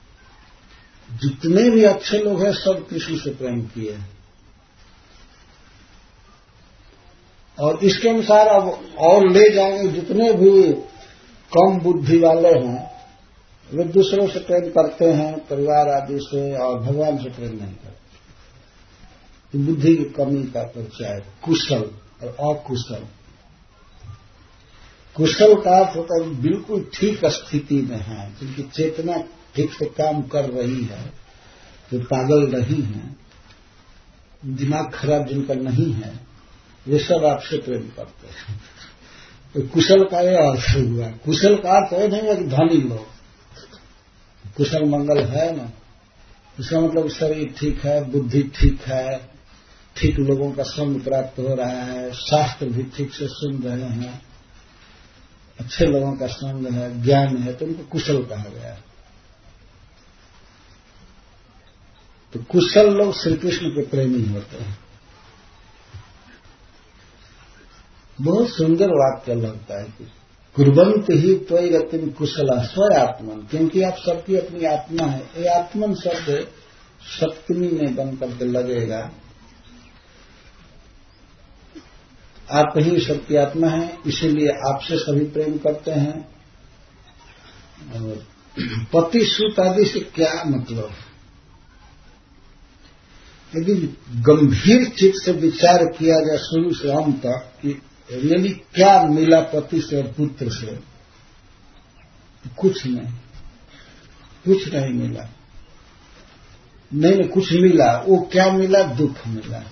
जितने भी अच्छे लोग हैं सब कृष्ण से प्रेम किए हैं। और इसके अनुसार अब और ले जाएंगे, जितने भी कम बुद्धि वाले हैं वे दूसरों से प्रेम करते हैं, परिवार आदि से, और भगवान से प्रेम नहीं करते। तो बुद्धि की कमी का परिचय है। कुशल और अकुशल। कुशल का अर्थ होता है बिल्कुल ठीक स्थिति में है, जिनकी चेतना ठीक से काम कर रही है, जो पागल नहीं है, दिमाग खराब जिनका नहीं है, वे सब आपसे प्रेम करते हैं। तो कुशल का यह अर्थ हुआ। कुशल का अर्थ है नहीं है कि धनी लोग, कुशल मंगल है ना, इसका मतलब शरीर ठीक है, बुद्धि ठीक है, ठीक लोगों का संग प्राप्त हो रहा है, शास्त्र भी ठीक से सुन रहे हैं, अच्छे लोगों का संग है, ज्ञान है, तो उनको कुशल कहा गया है। तो कुशल लोग श्री कृष्ण के प्रेमी होते हैं। बहुत सुंदर वाक्य लगता है कि कुर्बंत ही त्वयि रतिम कुशला स्वयात्मन, क्योंकि आप सबकी अपनी आत्मा है। ये आत्मन शब्द सप्तमी में बन करके लगेगा। आप ही सबकी आत्मा है, इसीलिए आपसे सभी प्रेम करते हैं। और पति सुत आदि से क्या मतलब? यदि गंभीर चित्त से विचार किया जाए शुरू से अंत तक कि रियली क्या मिला पति से और पुत्र से, तो कुछ नहीं, कुछ नहीं मिला। नहीं नहीं कुछ मिला, वो क्या मिला? दुख मिला।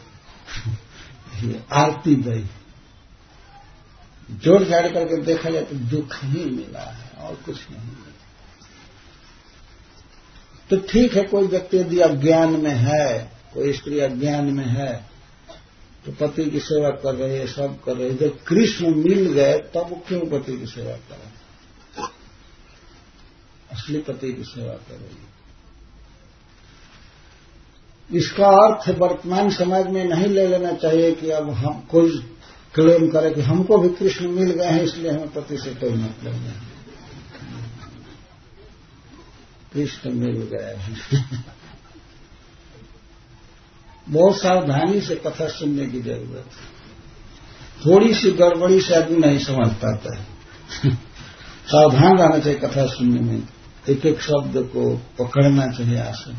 आरती दई जोड़ जाड़ करके देखा जाए तो दुख ही मिला है और कुछ नहीं मिला। तो ठीक है, कोई व्यक्ति यदि अज्ञान में है, कोई स्त्री अज्ञान में है, तो पति की सेवा कर रहे हैं, सब कर रहे हैं। जब कृष्ण मिल गए तब क्यों पति की सेवा करें? असली पति की सेवा करें। इसका अर्थ वर्तमान समाज में नहीं ले लेना चाहिए कि अब हम कोई क्लेम करे कि हमको भी कृष्ण मिल गए हैं इसलिए हमें पति से कोई मतलब नहीं। कृष्ण मिल गए हैं। बहुत सावधानी से कथा सुनने की जरूरत है। थोड़ी सी गड़बड़ी से आदमी नहीं समझ पाता है। सावधान रहना चाहिए कथा सुनने में, एक एक शब्द को पकड़ना चाहिए आसन।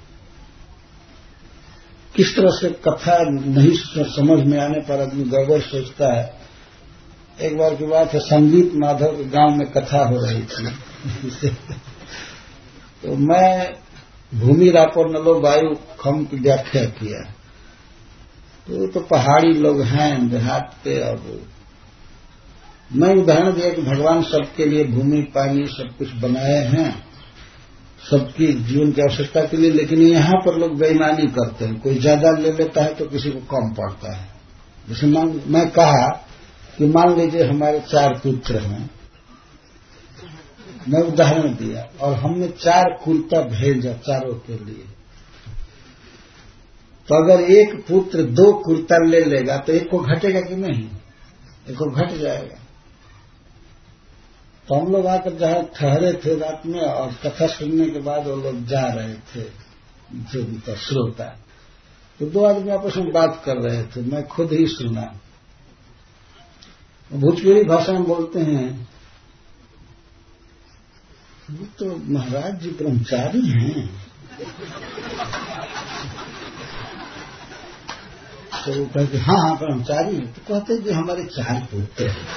किस तरह से कथा नहीं समझ में आने पर आदमी गड़बड़ सोचता है। एक बार की बात है, संगीत माधव के गांव में कथा हो रही थी। तो मैं भूमि रापो नलो वायु खम की व्याख्या किया। तो तो पहाड़ी लोग हैं देहात पे, और मैं उदाहरण दिया कि भगवान सबके लिए भूमि पानी सब कुछ बनाए हैं, सबकी जीवन की आवश्यकता के लिए, लेकिन यहां पर लोग बेईमानी करते हैं। कोई ज्यादा ले लेता है तो किसी को कम पड़ता है। जैसे मैं कहा कि मान लीजिए हमारे चार पुत्र हैं, मैं उदाहरण दिया, और हमने चार कुर्ता भेजा चारों के लिए, तो अगर एक पुत्र दो कुर्ता ले लेगा तो एक को घटेगा कि नहीं? एक को घट जाएगा। तो हम लोग आकर जहां ठहरे थे रात में, और कथा सुनने के बाद वो लोग जा रहे थे, जो उनका श्रोता, तो दो आदमी आपस में बात कर रहे थे, मैं खुद ही सुना। भोजपुरी भाषा में बोलते हैं, वो तो महाराज जी ब्रह्मचारी हैं। तो वो कहते हाँ हाँ ब्रह्मचारी हैं। तो कहते कि हमारे चार पुत्र हैं।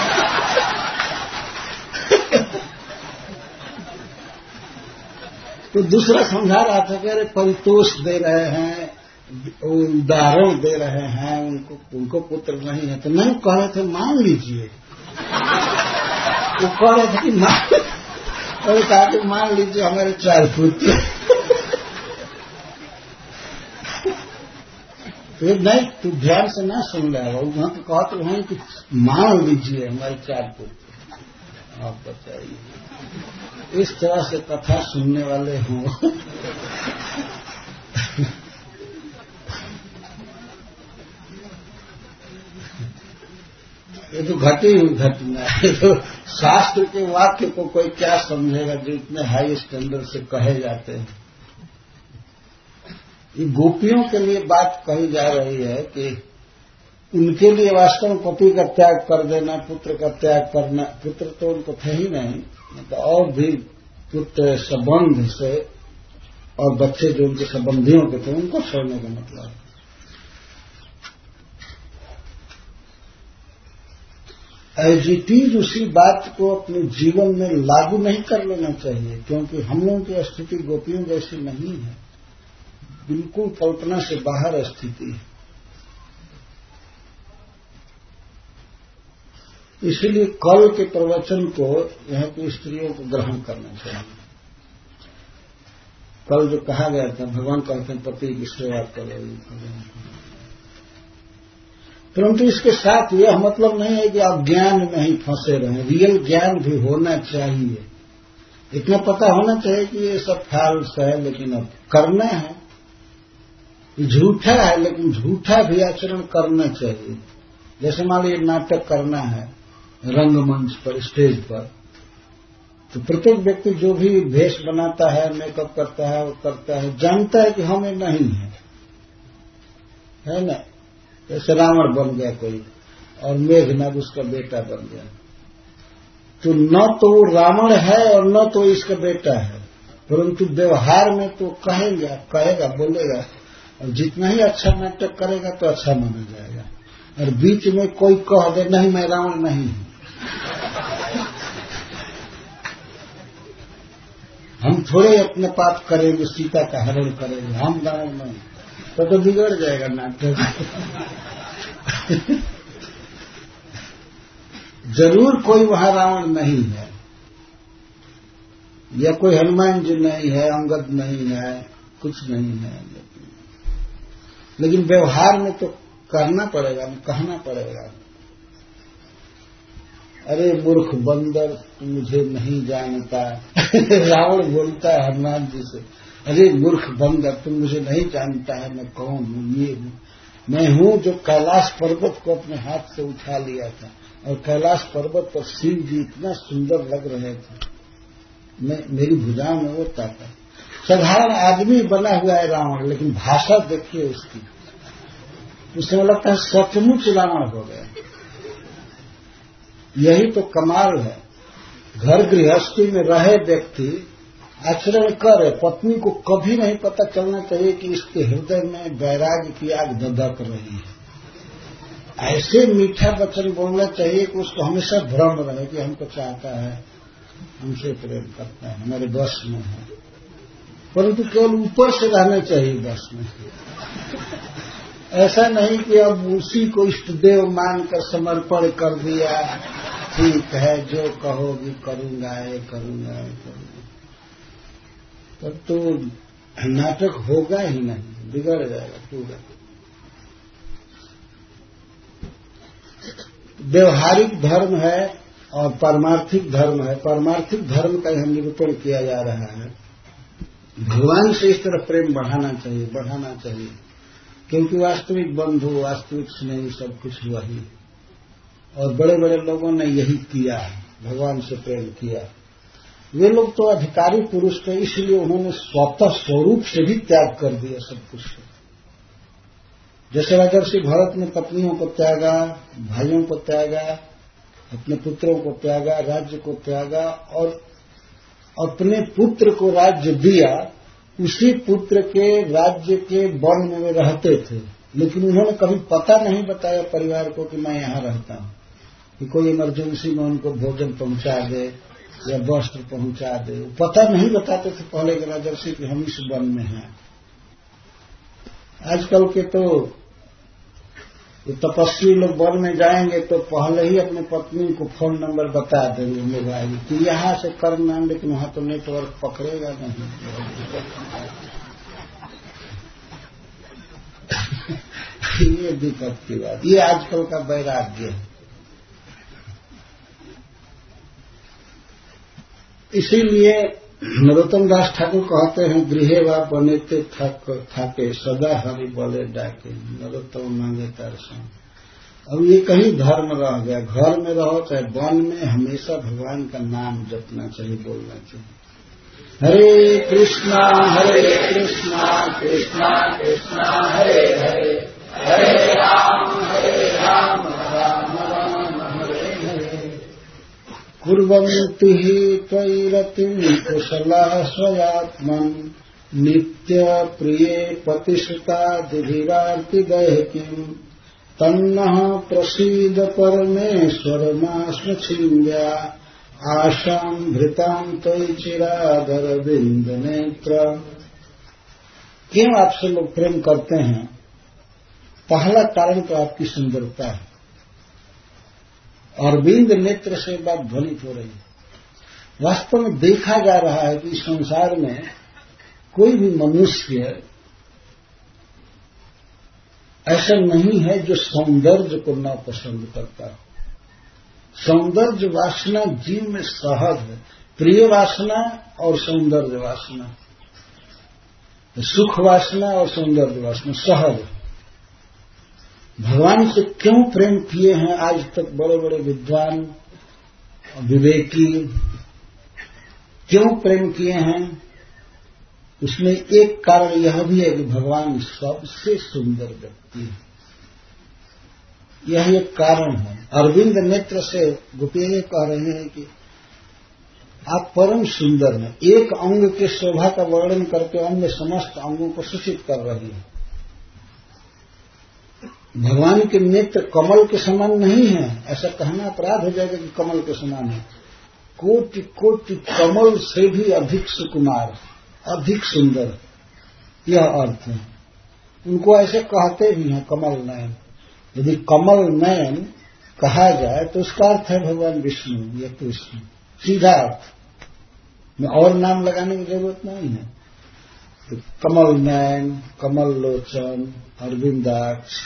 तो दूसरा समझा रहा था कि अरे परितोष दे रहे हैं, उदाहरण दे रहे हैं, उनको उनको पुत्र नहीं है। तो नहीं कह रहे थे मान लीजिए, वो कह रहे थे कि मान, और कहा कि मान लीजिए हमारे चार पुत्र। तो नहीं, तू ध्यान से ना सुन रहा हो, वहां तो कहते हैं कि मान लीजिए हमारे चार पुत्र। आप बताइए, इस तरह से कथा सुनने वाले हों। ये तो घटी हुई घटना है। तो शास्त्र के वाक्य को कोई क्या समझेगा जो इतने हाई स्टैंडर्ड से कहे जाते हैं। ये गोपियों के लिए बात कही जा रही है कि उनके लिए वास्तव में पति का त्याग कर देना, पुत्र का त्याग करना, पुत्र तो उनको थे ही नहीं, तो और भी पुत्र संबंध से और बच्चे जो उनके संबंधियों के थे उनको छोड़ने का मतलब। एज इट इज उसी बात को अपने जीवन में लागू नहीं कर लेना चाहिए, क्योंकि हम लोगों की स्थिति गोपियों जैसी नहीं है, बिल्कुल कल्पना से बाहर स्थिति है। इसलिए कल के प्रवचन को यहाँ की स्त्रियों को ग्रहण करना चाहिए। कल जो कहा गया था, भगवान कहते हैं पति की सेवा करो, परंतु इसके साथ यह मतलब नहीं है कि आप ज्ञान में ही फंसे रहें। रियल ज्ञान भी होना चाहिए, इतना पता होना चाहिए कि ये सब फाल्स है, लेकिन अब करना है। झूठा है लेकिन झूठा भी आचरण करना चाहिए। जैसे मान लीजिए नाटक करना है रंगमंच पर, स्टेज पर, तो प्रत्येक व्यक्ति जो भी भेष बनाता है, मेकअप करता है, वो करता है, जानता है कि हमें नहीं है, है ना। जैसे रावण बन गया कोई और मेघनाद उसका बेटा बन गया, तो न तो वो रावण है और न तो इसका बेटा है, परंतु व्यवहार में तो कहेगा कहेगा बोलेगा, और जितना ही अच्छा नाटक करेगा तो अच्छा माना जाएगा। और बीच में कोई कह दे नहीं मैं रावण नहीं हूं, हम थोड़े अपने पाप करेंगे, सीता का हरण करेंगे, हम रावण नहीं, तो तो बिगड़ जाएगा नाटक। जरूर कोई वहां रावण नहीं है, या कोई हनुमान जी नहीं है, अंगद नहीं है, कुछ नहीं है, लेकिन व्यवहार में तो करना पड़ेगा, कहना पड़ेगा। अरे मूर्ख बंदर तू मुझे नहीं जानता। रावण बोलता है हनुमान जी से, अरे मूर्ख बंदर तुम मुझे नहीं जानता है, मैं कौन हूं, ये हूं, मैं हूं जो कैलाश पर्वत को अपने हाथ से उठा लिया था, और कैलाश पर्वत पर शिव जी इतना सुंदर लग रहे थे, मैं मेरी भुजाओं में वो ताकत। साधारण आदमी बना हुआ है रावण, लेकिन भाषा देखिए उसकी, उसमें लगता है सचमुच रावण हो गया। यही तो कमाल है। घर गृहस्थी में रहे व्यक्ति आचरण करे, पत्नी को कभी नहीं पता चलना चाहिए कि इसके हृदय में वैराग्य की आग दधक रही है। ऐसे मीठा वचन बोलना चाहिए कि उसको हमेशा भ्रम रहे कि हमको चाहता है, हमसे प्रेम करता है, हमारे बस में है, परंतु केवल ऊपर से रहना चाहिए बस में। ऐसा नहीं कि अब उसी को इष्ट देव मानकर समर्पण कर दिया, ठीक है जो कहोगी करूंगा, ये करूंगा, ये करूंगा, तब तो नाटक होगा ही नहीं, बिगड़ जाएगा पूरा। व्यवहारिक धर्म है और पारमार्थिक धर्म है। पारमार्थिक धर्म का यह निरूपण किया जा रहा है। भगवान से इस तरह प्रेम बढ़ाना चाहिए, बढ़ाना चाहिए, क्योंकि वास्तविक बंधु, वास्तविक स्नेह सब कुछ वही, और बड़े बड़े लोगों ने यही किया, भगवान से प्रेम किया। वे लोग तो अधिकारी पुरुष थे, इसलिए उन्होंने स्वतः स्वरूप से भी त्याग कर दिया सब कुछ। जैसे राजर्षि भरत ने पत्नियों को त्यागा, भाइयों को त्यागा, अपने पुत्रों को त्यागा, राज्य को त्यागा, और अपने पुत्र को राज्य दिया। उसी पुत्र के राज्य के वन में वे रहते थे, लेकिन उन्होंने कभी पता नहीं बताया परिवार को कि मैं यहां रहता हूं, कि कोई इमरजेंसी में उनको भोजन पहुंचा दे या वस्त्र पहुंचा दे। पता नहीं बताते थे पहले के राजर्षि कि हम इस वन में हैं। आजकल के तो तपस्वी लोग वन में जाएंगे तो पहले ही अपने पत्नी को फोन नंबर बता देंगे मोबाइल कि यहां से करना, लेकिन वहां तो नेटवर्क पकड़ेगा नहीं। ये दिक्कत की बात, ये आजकल का वैराग्य है। इसीलिए नरोत्तम दास ठाकुर कहते हैं, गृहे वा बनेते थक थाके सदा हरि बोले डाके, नरोत्तम मांगे दर्शन। अब ये कहीं धर्म रह गया, घर में रहो चाहे वन में, हमेशा भगवान का नाम जपना चाहिए, बोलना चाहिए। हरे कृष्णा हरे कृष्णा कृष्णा कृष्णा हरे हरे, हरे राम हरे राम राम राम हरे हरे। कुर्वन्ति हि त्वयि रतिं कुशलाः स्वयात्मन्, नित्य प्रिये पतिसुता दिभिरार्तिदैहिकीम्, तन्नः प्रसीद परमेश्वर मास्म छिन्द्या, आशां भृतां त्वयि चिरादरविन्द नेत्र। क्यों आपसे लोग प्रेम करते हैं? पहला कारण तो आपकी सुंदरता है। अरविंद नेत्र से बात ध्वनित हो रही है। वास्तव में देखा जा रहा है कि संसार में कोई भी मनुष्य ऐसा नहीं है जो सौंदर्य को न पसंद करता हो। सौंदर्य वासना जीव में सहज है, प्रिय वासना और सौंदर्य वासना, सुख वासना और सौंदर्य वासना सहज है। भगवान से क्यों प्रेम किए हैं आज तक बड़े बड़े विद्वान विवेकी, क्यों प्रेम किए हैं? उसमें एक कारण यह भी है कि भगवान सबसे सुंदर व्यक्ति है, यह एक कारण है। अरविंद नेत्र से गोपीय कह रहे हैं कि आप परम सुंदर हैं। एक अंग के शोभा का वर्णन करके अन्य समस्त अंगों को सूचित कर रही है। भगवान के नेत्र कमल के समान नहीं है, ऐसा कहना अपराध हो जाएगा कि कमल के समान है। कोटि कोटि कमल से भी अधिक सुकुमार, अधिक सुंदर, यह अर्थ है। उनको ऐसे कहते भी हैं कमल नयन। यदि कमल नयन कहा जाए तो उसका अर्थ है भगवान विष्णु या कृष्ण, सीधा अर्थ में, और नाम लगाने की जरूरत नहीं है। तो कमल नयन, कमल लोचन, अरविंदाक्ष,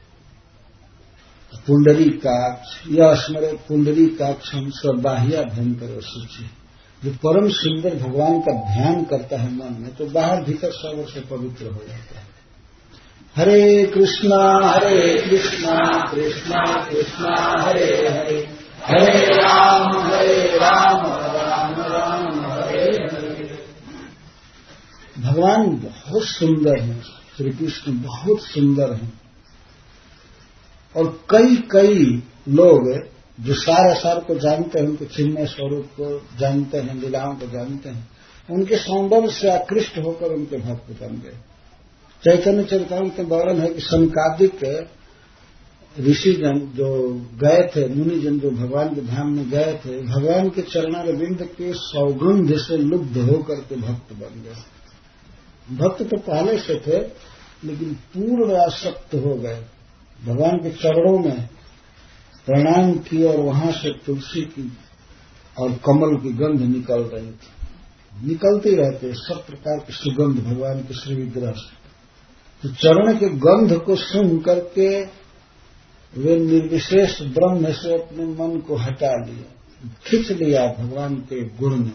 पुंडरीकाक्ष, यह स्मरे पुंडरीकाक्ष हम सर्वबाह्या भयंकर सूची। जो परम सुंदर भगवान का ध्यान करता है मन में, तो बाहर भीतर सर्व से पवित्र हो जाता है। हरे कृष्णा हरे कृष्णा कृष्णा कृष्णा हरे हरे, हरे राम हरे राम राम राम हरे हरे। भगवान बहुत सुंदर हैं, श्री कृष्ण बहुत सुंदर हैं। और कई कई लोग जो सार असार को जानते हैं, उनके चिन्मय स्वरूप को जानते हैं, लीलाओं को जानते हैं, उनके सौंदर्य से आकृष्ट होकर उनके भक्त बन गए। चैतन्य चरितामृत में वर्णन है कि संकादिक ऋषिजन जो गए थे, मुनिजन जो भगवान के धाम में गए थे, भगवान के चरणारविंद के सौगंध से लुब्ध होकर के भक्त बन गए। भक्त तो पहले से थे, लेकिन पूर्ण आसक्त हो गए। भगवान के चरणों में प्रणाम किए और वहां से तुलसी की और कमल की गंध निकल रही थी, निकलते रहते सब प्रकार की सुगंध भगवान के श्री विग्रह से। तो चरण के गंध को सुन करके वे निर्विशेष ब्रह्म से अपने मन को हटा लिया, खींच लिया भगवान के गुण ने।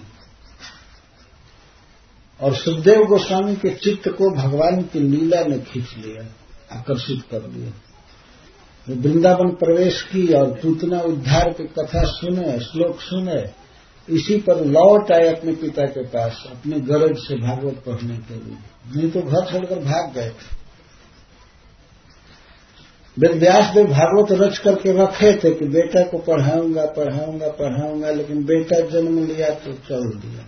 और सुखदेव गोस्वामी के चित्त को भगवान की लीला ने खींच लिया, आकर्षित कर लिया। वे वृंदावन प्रवेश की और पूतना उद्धार की कथा सुने, श्लोक सुने, इसी पर लौट आए अपने पिता के पास अपने गरज से भागवत पढ़ने के लिए। नहीं तो घर छोड़कर भाग गए थे। वेदव्यास देव भागवत रच करके रखे थे कि बेटा को पढ़ाऊंगा पढ़ाऊंगा पढ़ाऊंगा, लेकिन बेटा जन्म लिया तो चल दिया।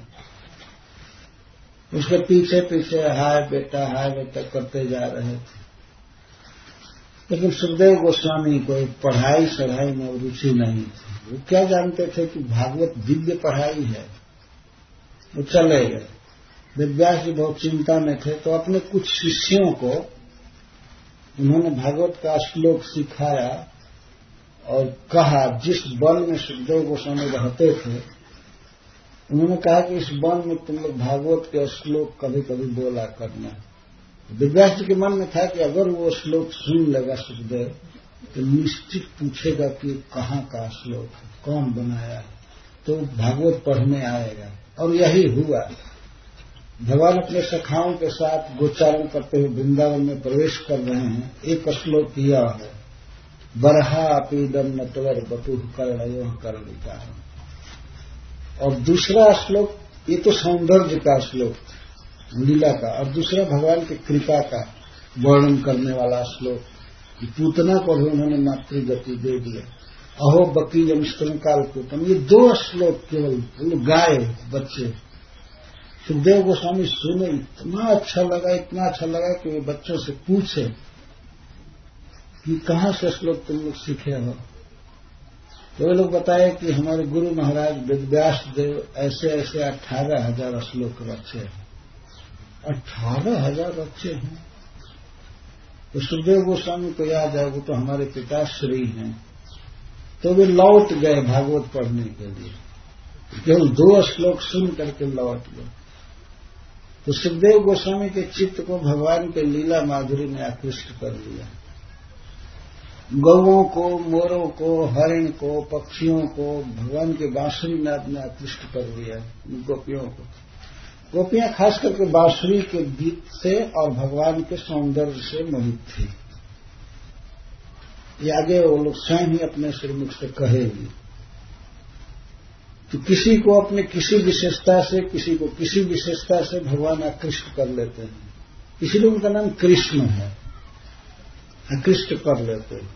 उसके पीछे पीछे हाय बेटा हाय बेटा करते जा रहे थे। लेकिन सुखदेव गोस्वामी को पढ़ाई चढ़ाई में रुचि नहीं थी। वो क्या जानते थे कि भागवत दिव्य पढ़ाई है। वो चले गए। वेदव्यास जी बहुत चिंता में थे, तो अपने कुछ शिष्यों को उन्होंने भागवत का श्लोक सिखाया और कहा, जिस वन में सुखदेव गोस्वामी रहते थे, उन्होंने कहा कि इस वन में तुम लोग भागवत के श्लोक कभी कभी बोला करना। वेदव्यास जी के मन में था कि अगर वो श्लोक सुन लेगा सुखदेव तो निश्चित पूछेगा कि कहाँ का श्लोक है, कौन बनाया है, तो भागवत पढ़ने आएगा। और यही हुआ। भगवान अपने सखाओं के साथ गोचारण करते हुए वृंदावन में प्रवेश कर रहे हैं। एक श्लोक यह है, बरहा पीडम नटवर बपुः कर्णयो कर्णिका। और दूसरा श्लोक, ये तो सौंदर्य का श्लोक लीला का, और दूसरा भगवान की कृपा का वर्णन करने वाला श्लोक। पूतना को भी उन्होंने मातृगति दे दिया। अहो बकीयम स्तन कालकूटम, ये दो श्लोक केवल गाए बच्चे। सुखदेव गोस्वामी सुने, इतना अच्छा लगा, इतना अच्छा लगा कि वे बच्चों से पूछे कि कहाँ से श्लोक तुम लोग सीखे हो। तो वे लोग बताए कि हमारे गुरु महाराज वेदव्यास देव ऐसे ऐसे अठारह हजार श्लोक रचे हैं। अठारह हजार रचे हैं। तो सुखदेव गोस्वामी को याद है, वो तो हमारे पिताश्री हैं। तो वे लौट गए भागवत पढ़ने के लिए, केवल दो श्लोक सुन करके लौट गए। तो सुखदेव गोस्वामी के चित्त को भगवान के लीला माधुरी ने आकृष्ट कर लिया। गौओं को, मोरों को, हरिण को, पक्षियों को भगवान के बांसुरी नाद ने आकृष्ट कर लिया। गोपियों को, गोपियां खास करके बांसुरी के गीत से और भगवान के सौंदर्य से मोहित थी। ये आगे वो लोग स्वयं ही अपने श्रीमुख से कहेगी। तो किसी को अपने किसी विशेषता से, किसी को किसी विशेषता से भगवान आकृष्ट कर लेते हैं। इसलिए उनका नाम कृष्ण है, आकृष्ट कर लेते हैं।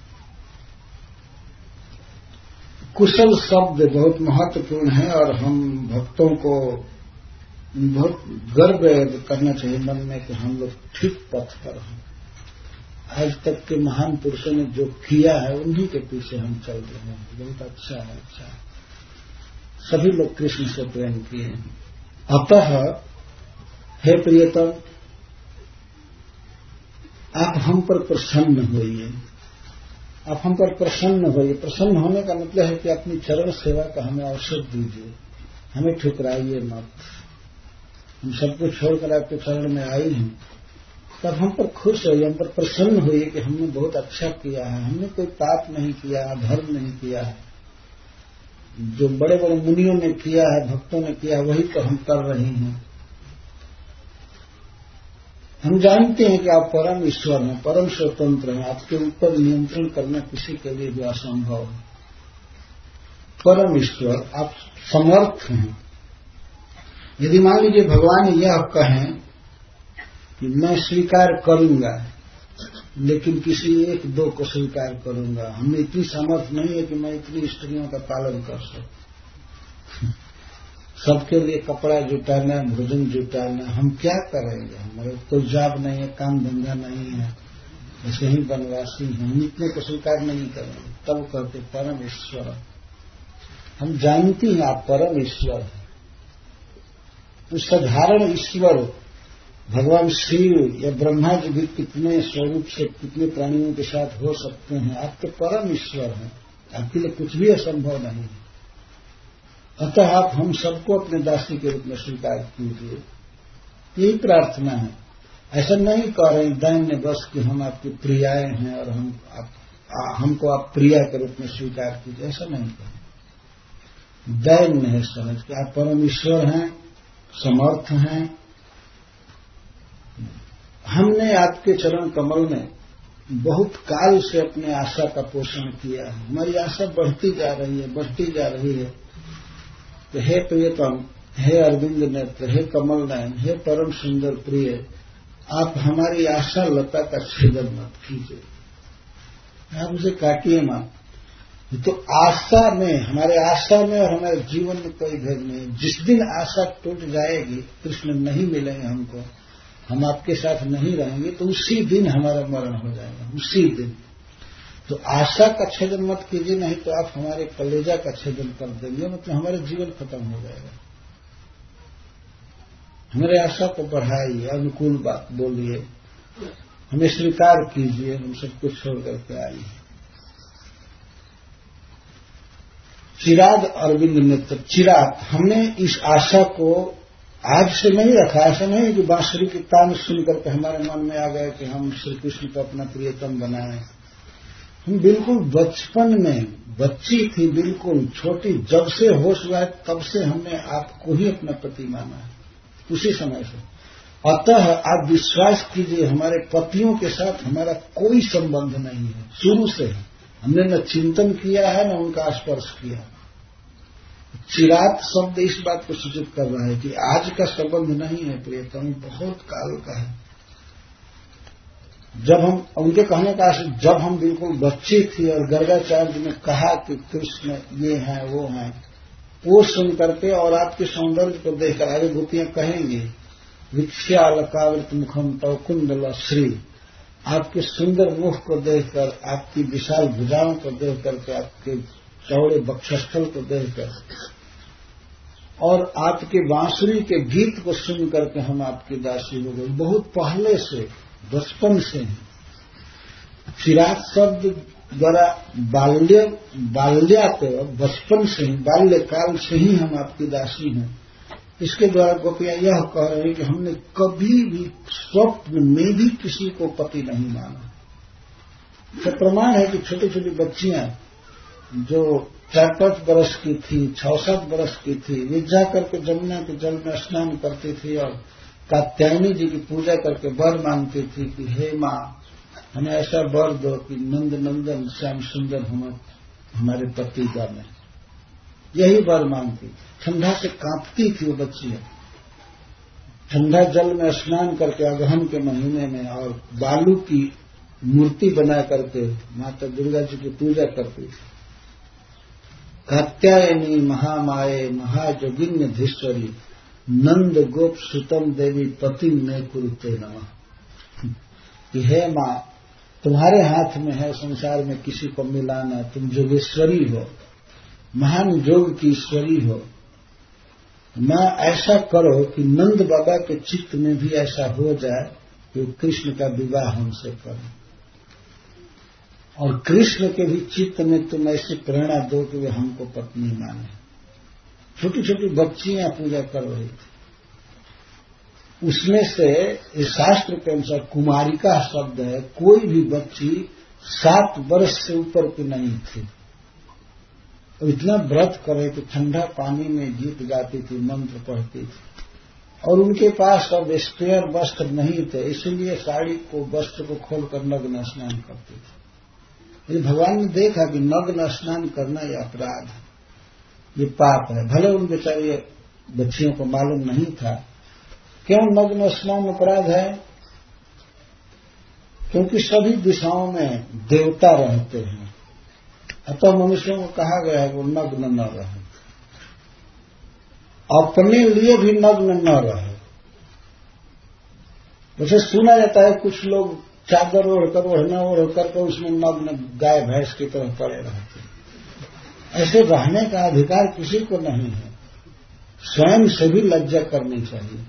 कुशल शब्द बहुत महत्वपूर्ण है और हम भक्तों को बहुत गर्व करना चाहिए मन में कि हम लोग ठीक पथ पर हैं। आज तक के महान पुरुषों ने जो किया है उन्हीं के पीछे हम चल रहे हैं। बहुत अच्छा है, अच्छा है। सभी लोग कृष्ण से प्रेम किए। अतः हे प्रियतम, आप हम पर प्रसन्न होइए, आप हम पर प्रसन्न होइए। प्रसन्न होने का मतलब है कि अपनी चरण सेवा का हमें अवसर दीजिए, हमें ठुकराइए मत। हम सबको छोड़कर आपके चरण में आई हैं, तब हम पर खुश होइए, हम पर प्रसन्न होइए कि हमने बहुत अच्छा किया है, हमने कोई पाप नहीं किया, अधर्म नहीं किया है। जो बड़े बड़े मुनियों ने किया है, भक्तों ने किया है, वही तो हम कर रहे हैं। हम जानते हैं कि आप परम ईश्वर हैं, परम स्वतंत्र हैं, आपके ऊपर नियंत्रण करना किसी के लिए भी असंभव है। परम ईश्वर, आप समर्थ हैं। यदि मान लीजिए भगवान यह कहें कि मैं स्वीकार करूंगा, लेकिन किसी एक दो को स्वीकार करूंगा, हमें इतनी सामर्थ्य नहीं है कि मैं इतनी स्त्रियों का पालन कर सकूं, सबके लिए कपड़ा जुटाना, भोजन जुटाना, हम क्या करेंगे? हमारे कोई जॉब नहीं है, काम धंधा नहीं है, ऐसे ही वनवासी हैं, हम इतने को स्वीकार नहीं करेंगे। तब कहते परम ईश्वर, हम जानती हैं आप परम ईश्वर हैं। तो साधारण ईश्वर भगवान शिव या ब्रह्मा जी भी कितने स्वरूप से कितने प्राणियों के साथ हो सकते हैं। आप तो परम ईश्वर हैं, आपके लिए कुछ भी असंभव नहीं है। अतः आप हम सबको अपने दासी के रूप में स्वीकार कीजिए, यही प्रार्थना है। ऐसा नहीं कह रहे दैन्य बस कि हम आपकी प्रियाएं हैं और हम आप, आ, हमको आप प्रिया के रूप में स्वीकार कीजिए, ऐसा नहीं कहें। दैन्य है समझ के आप परम ईश्वर हैं, समर्थ हैं। हमने आपके चरण कमल में बहुत काल से अपने आशा का पोषण किया है, हमारी आशा बढ़ती जा रही है, बढ़ती जा रही है। तो हे प्रियतम, हे अरविंद नेत्र, हे कमल नयन, हे परम सुंदर प्रिय, आप हमारी आशा लता का छेदन मत कीजिए, आप उसे काटिए मत। तो आशा में, हमारे आशा में और हमारे जीवन में कोई भेद नहीं। जिस दिन आशा टूट जाएगी, कृष्ण नहीं मिलेंगे हमको, हम आपके साथ नहीं रहेंगे, तो उसी दिन हमारा मरण हो जाएगा, उसी दिन। तो आशा का छेदन मत कीजिए, नहीं तो आप हमारे कलेजा का छेदन कर देंगे, मतलब हमारा जीवन खत्म हो जाएगा। हमारे आशा को बढ़ाइए, अनुकूल बात बोलिए, हमें स्वीकार कीजिए, हम सब कुछ छोड़ करके आइए। चिराग अरविंद नेत्र, चिराग, हमने इस आशा को आज से नहीं रखा। ऐसा नहीं है कि बांसुरी की तान सुनकर के हमारे मन में आ गया कि हम श्री कृष्ण को अपना प्रियतम बनाएं। हम बिल्कुल बचपन में, बच्ची थी बिल्कुल छोटी, जब से होश हुआ है तब से हमने आपको ही अपना पति माना है, उसी समय से। अतः आप विश्वास कीजिए, हमारे पतियों के साथ हमारा कोई संबंध नहीं है शुरू से। हमने न चिंतन किया है न उनका स्पर्श किया। चिरात शब्द इस बात को सूचित कर रहा है कि आज का संबंध नहीं है प्रियतम, बहुत काल का है। जब हम उनके कहने का जब हम बिल्कुल बच्चे थे और गर्गाचार्य ने कहा कि कृष्ण ये हैं वो हैं, वो सुन करके और आपके सौंदर्य को देखकर आगे गोपियां कहेंगी विक्षालकावृत मुखम तव कुंडल श्री, आपके सुंदर मुख को देखकर, आपकी विशाल भुजाओं को देख करके, आपके चौड़े वक्षस्थल को देखकर और आपके बांसुरी के गीत को सुन करके हम आपकी दासी हो गए। बहुत पहले से, बचपन से ही। चिरात शब्द द्वारा बाल्य बाल्यात बचपन से ही, बाल्यकाल से ही हम आपकी दासी हैं। इसके द्वारा गोपियां यह कह रहे हैं कि हमने कभी भी स्वप्न में भी किसी को पति नहीं माना। तो प्रमाण है कि छोटी छोटी बच्चियां जो चार पांच बरस की थी, छह सात बरस की थी, वे जाकर के जमुना के जल में स्नान करती थी और कात्यायनी जी की पूजा करके वर मांगती थी कि हे माँ, हमें ऐसा वर दो कि नंद नंदन श्याम सुंदर हम हमारे पति बने। यही वर मांगती थी। ठंडा से कांपती थी वो बच्चियां, ठंडा जल में स्नान करके अगहन के महीने में, और बालू की मूर्ति बना करके माता दुर्गा जी की पूजा करती थी। कात्यायनी महामाये महाजोगिन्य धीश्वरी नंद गोप सुतम देवी पति में कुरुते नमः, कि हे मां, तुम्हारे हाथ में है संसार में किसी को मिलाना, तुम जोगेश्वरी हो, महान जोग की ईश्वरी हो। मां ऐसा करो कि नंद बाबा के चित्त में भी ऐसा हो जाए कि कृष्ण का विवाह हमसे करें, और कृष्ण के भी चित्त में तुम ऐसी प्रेरणा दो कि वे हमको पत्नी माने। छोटी छोटी बच्चियां पूजा कर रही थी। उसमें से इस शास्त्र के अनुसार कुमारिका शब्द है, कोई भी बच्ची सात वर्ष से ऊपर की नहीं थी। और इतना व्रत करे कि ठंडा पानी में गीत गाती थी, मंत्र पढ़ती थी, और उनके पास अब स्पेयर वस्त्र नहीं थे, इसलिए साड़ी को वस्त्र को खोलकर नग्न स्नान करती थी। भगवान ने देखा कि नग्न स्नान करना यह अपराध है, ये पाप है। भले उन बेचारी बच्चियों को मालूम नहीं था। क्यों नग्न स्नान अपराध है? क्योंकि सभी दिशाओं में देवता रहते हैं, अतः मनुष्यों को कहा गया है वो नग्न न रहे, अपने लिए भी नग्न न रहे। वैसे सुना जाता है कुछ लोग चादर ओढ़कर, ओढ़ना ओढ़ करके उसमें नग्न गाय भैंस की तरह पड़े रहते हैं। ऐसे रहने का अधिकार किसी को नहीं है। स्वयं से भी लज्जा करनी चाहिए।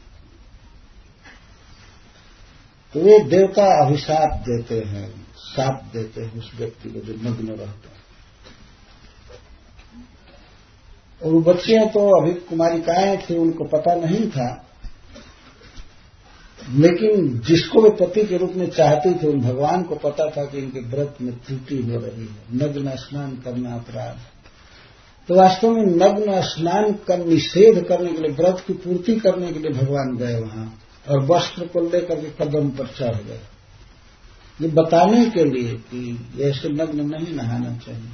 तो वे देवता अभिशाप देते हैं, शाप देते हैं उस व्यक्ति को जो नग्न रहता है। और वो बच्चियां तो अभी कुमारिकाएं थी, उनको पता नहीं था, लेकिन जिसको वे पति के रूप में चाहती थे उन भगवान को पता था कि इनके व्रत में त्रुटि हो रही है, नग्न स्नान करना अपराध। तो वास्तव में नग्न स्नान का निषेध करने के लिए, व्रत की पूर्ति करने के लिए भगवान गए वहां, और वस्त्र को लेकर के कदम पर चढ़ गए, ये बताने के लिए कि ऐसे नग्न नहीं नहाना चाहिए।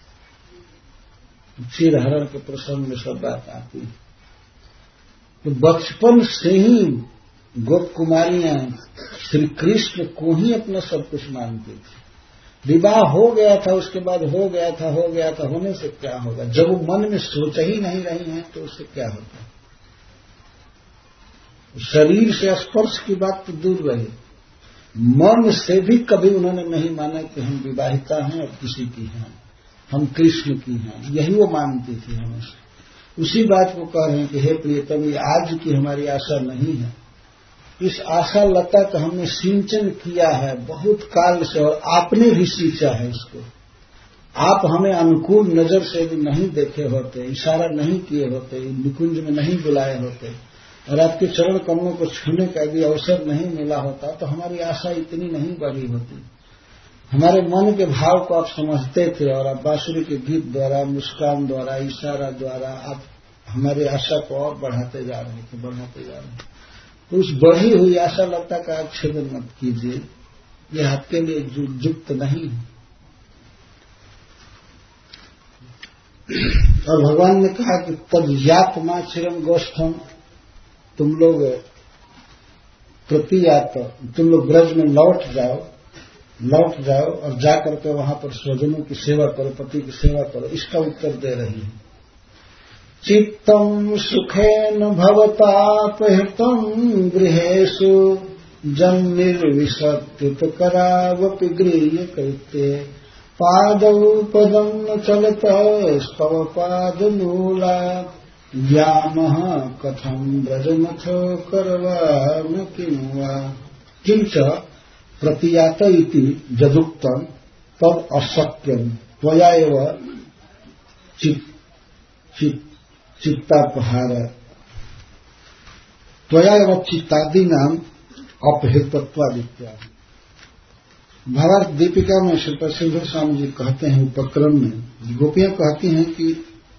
क्षीर हरण के प्रसंग में सब बात आती है। तो बचपन से ही गोप कुमारियां श्री कृष्ण को ही अपना सब कुछ मानती थी। विवाह हो गया था, उसके बाद हो गया था, हो गया था, होने से क्या होगा? जब वो मन में सोच ही नहीं रही हैं तो उससे क्या होता? शरीर से स्पर्श की बात तो दूर रही, मन से भी कभी उन्होंने नहीं माना कि हम विवाहिता हैं और किसी की हैं, हम कृष्ण की हैं। यही वो मानती थी हमेशा। उसी बात को कह रहे हैं कि हे प्रियतम, ये आज की हमारी आशा नहीं है। इस आशा लता का हमने सिंचन किया है बहुत काल से, और आपने भी सींचा है इसको। आप हमें अनुकूल नजर से भी नहीं देखे होते, इशारा नहीं किए होते, निकुंज में नहीं बुलाए होते, और आपके चरण कमलों को छूने का भी अवसर नहीं मिला होता, तो हमारी आशा इतनी नहीं बढ़ी होती। हमारे मन के भाव को आप समझते थे, और आप बांसुरी के गीत द्वारा, मुस्कान द्वारा, इशारा द्वारा आप हमारी आशा को और बढ़ाते जा रहे थे, बढ़ाते जा रहे थे। तो उस बढ़ी हुई आशा लता का आच्छेदन मत कीजिए, यह आपके लिए युक्त नहीं है। और भगवान ने कहा कि तद यात्मा चिरम गोष्ठम, तुम लोग प्रतियात, तुम लोग ब्रज में लौट जाओ, लौट जाओ और जाकर के वहां पर स्वजनों की सेवा करो, पति की सेवा करो। इसका उत्तर दे रही है। चित्तम सुखेन भवतापहृतम गृहेषु जन्निर्विशत्युत करावपि गृह्य कृत्ये पादौ पदं न चलतः स्तव पादमूला यामः कथं ब्रजमथ करवाम किं वा किंच प्रतियात इति यदुक्तम तद अशक्यम त्वया एव चित्तापहार त्वया एव चित्तादि नाम अपहृतत्वादित्या। भावार्थ दीपिका में श्री प्रसिद्ध स्वामी जी कहते हैं उपक्रम में, गोपियां कहती हैं कि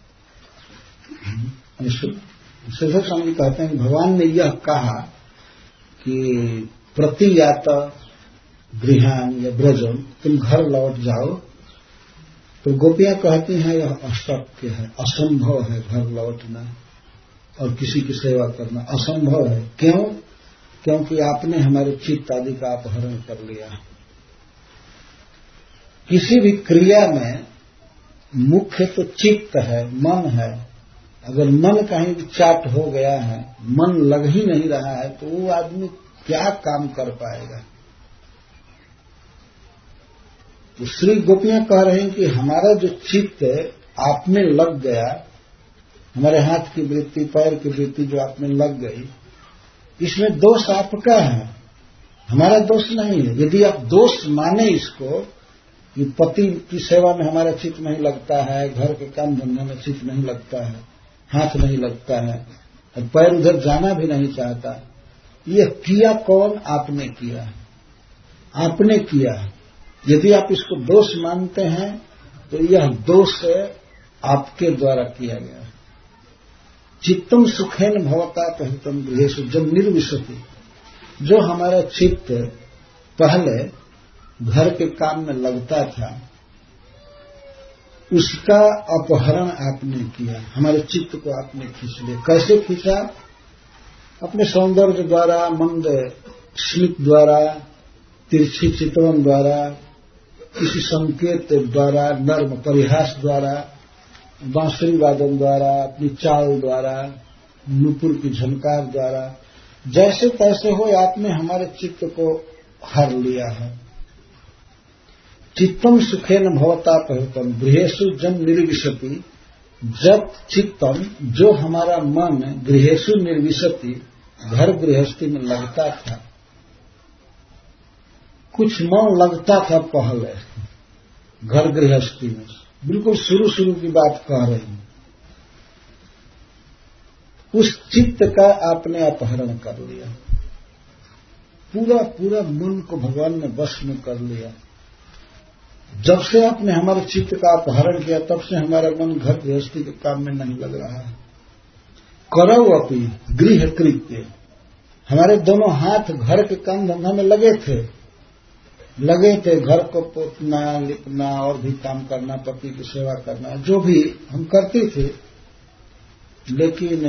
सिद्ध स्वामी जी कहते हैं कि भगवान ने यह कहा कि प्रतियात गृहान या ब्रजम, तुम घर लौट जाओ। तो गोपियां कहती हैं यह अशक्य है, असंभव है घर लौटना और किसी की सेवा करना असंभव है। क्यों? क्योंकि आपने हमारे चित्त आदि का अपहरण कर लिया। किसी भी क्रिया में मुख्य तो चित्त है, मन है। अगर मन कहीं भी चाट हो गया है, मन लग ही नहीं रहा है, तो वो आदमी क्या काम कर पाएगा। तो श्री गोपियां कह रहे हैं कि हमारा जो चित्त आप में लग गया, हमारे हाथ की वृत्ति, पैर की वृत्ति जो आप में लग गई, इसमें दोष आपका है, हमारा दोष नहीं है। यदि आप दोष माने इसको कि पति की सेवा में हमारा चित्त नहीं लगता है, घर के काम धंधे में चित्त नहीं लगता है, हाथ नहीं लगता है और पैर उधर जाना भी नहीं चाहता, यह किया कौन? आपने किया है, आपने किया है। यदि आप इसको दोष मानते हैं तो यह दोष आपके द्वारा किया गया है। चित्तम सुखेन भवता पहितम गृहेषु जब निर्विशति, जो हमारा चित्त पहले घर के काम में लगता था, उसका अपहरण आपने किया, हमारे चित्त को आपने खींच लिया। कैसे खींचा? अपने सौंदर्य द्वारा, मंद स्मित द्वारा, तिरछी चितवन द्वारा, किसी संकेत द्वारा, नर्म परिहास द्वारा, बांसुरी वादन द्वारा, अपनी चाल द्वारा, नूपुर की झनकार द्वारा, जैसे तैसे हो आपने हमारे चित्त को हर लिया है। चित्तम सुखेन भवता पहितम गृहेषु जन निर्विशति, जब चित्तम जो हमारा मन गृहेषु निर्विशति, घर गृहस्थी में लगता था, कुछ मन लगता था पहले घर गृहस्थी में, बिल्कुल शुरू शुरू की बात कह रही हूं, उस चित्त का आपने अपहरण कर लिया। पूरा पूरा मन को भगवान ने वश में कर लिया। जब से आपने हमारे चित्त का अपहरण किया, तब से हमारा मन घर गृहस्थी के काम में नहीं लग रहा है। करौ अपि गृह कृत्य, हमारे दोनों हाथ घर के काम धंधा में लगे थे लगे थे घर को पोतना, लिपना और भी काम करना, पति की सेवा करना, जो भी हम करते थे। लेकिन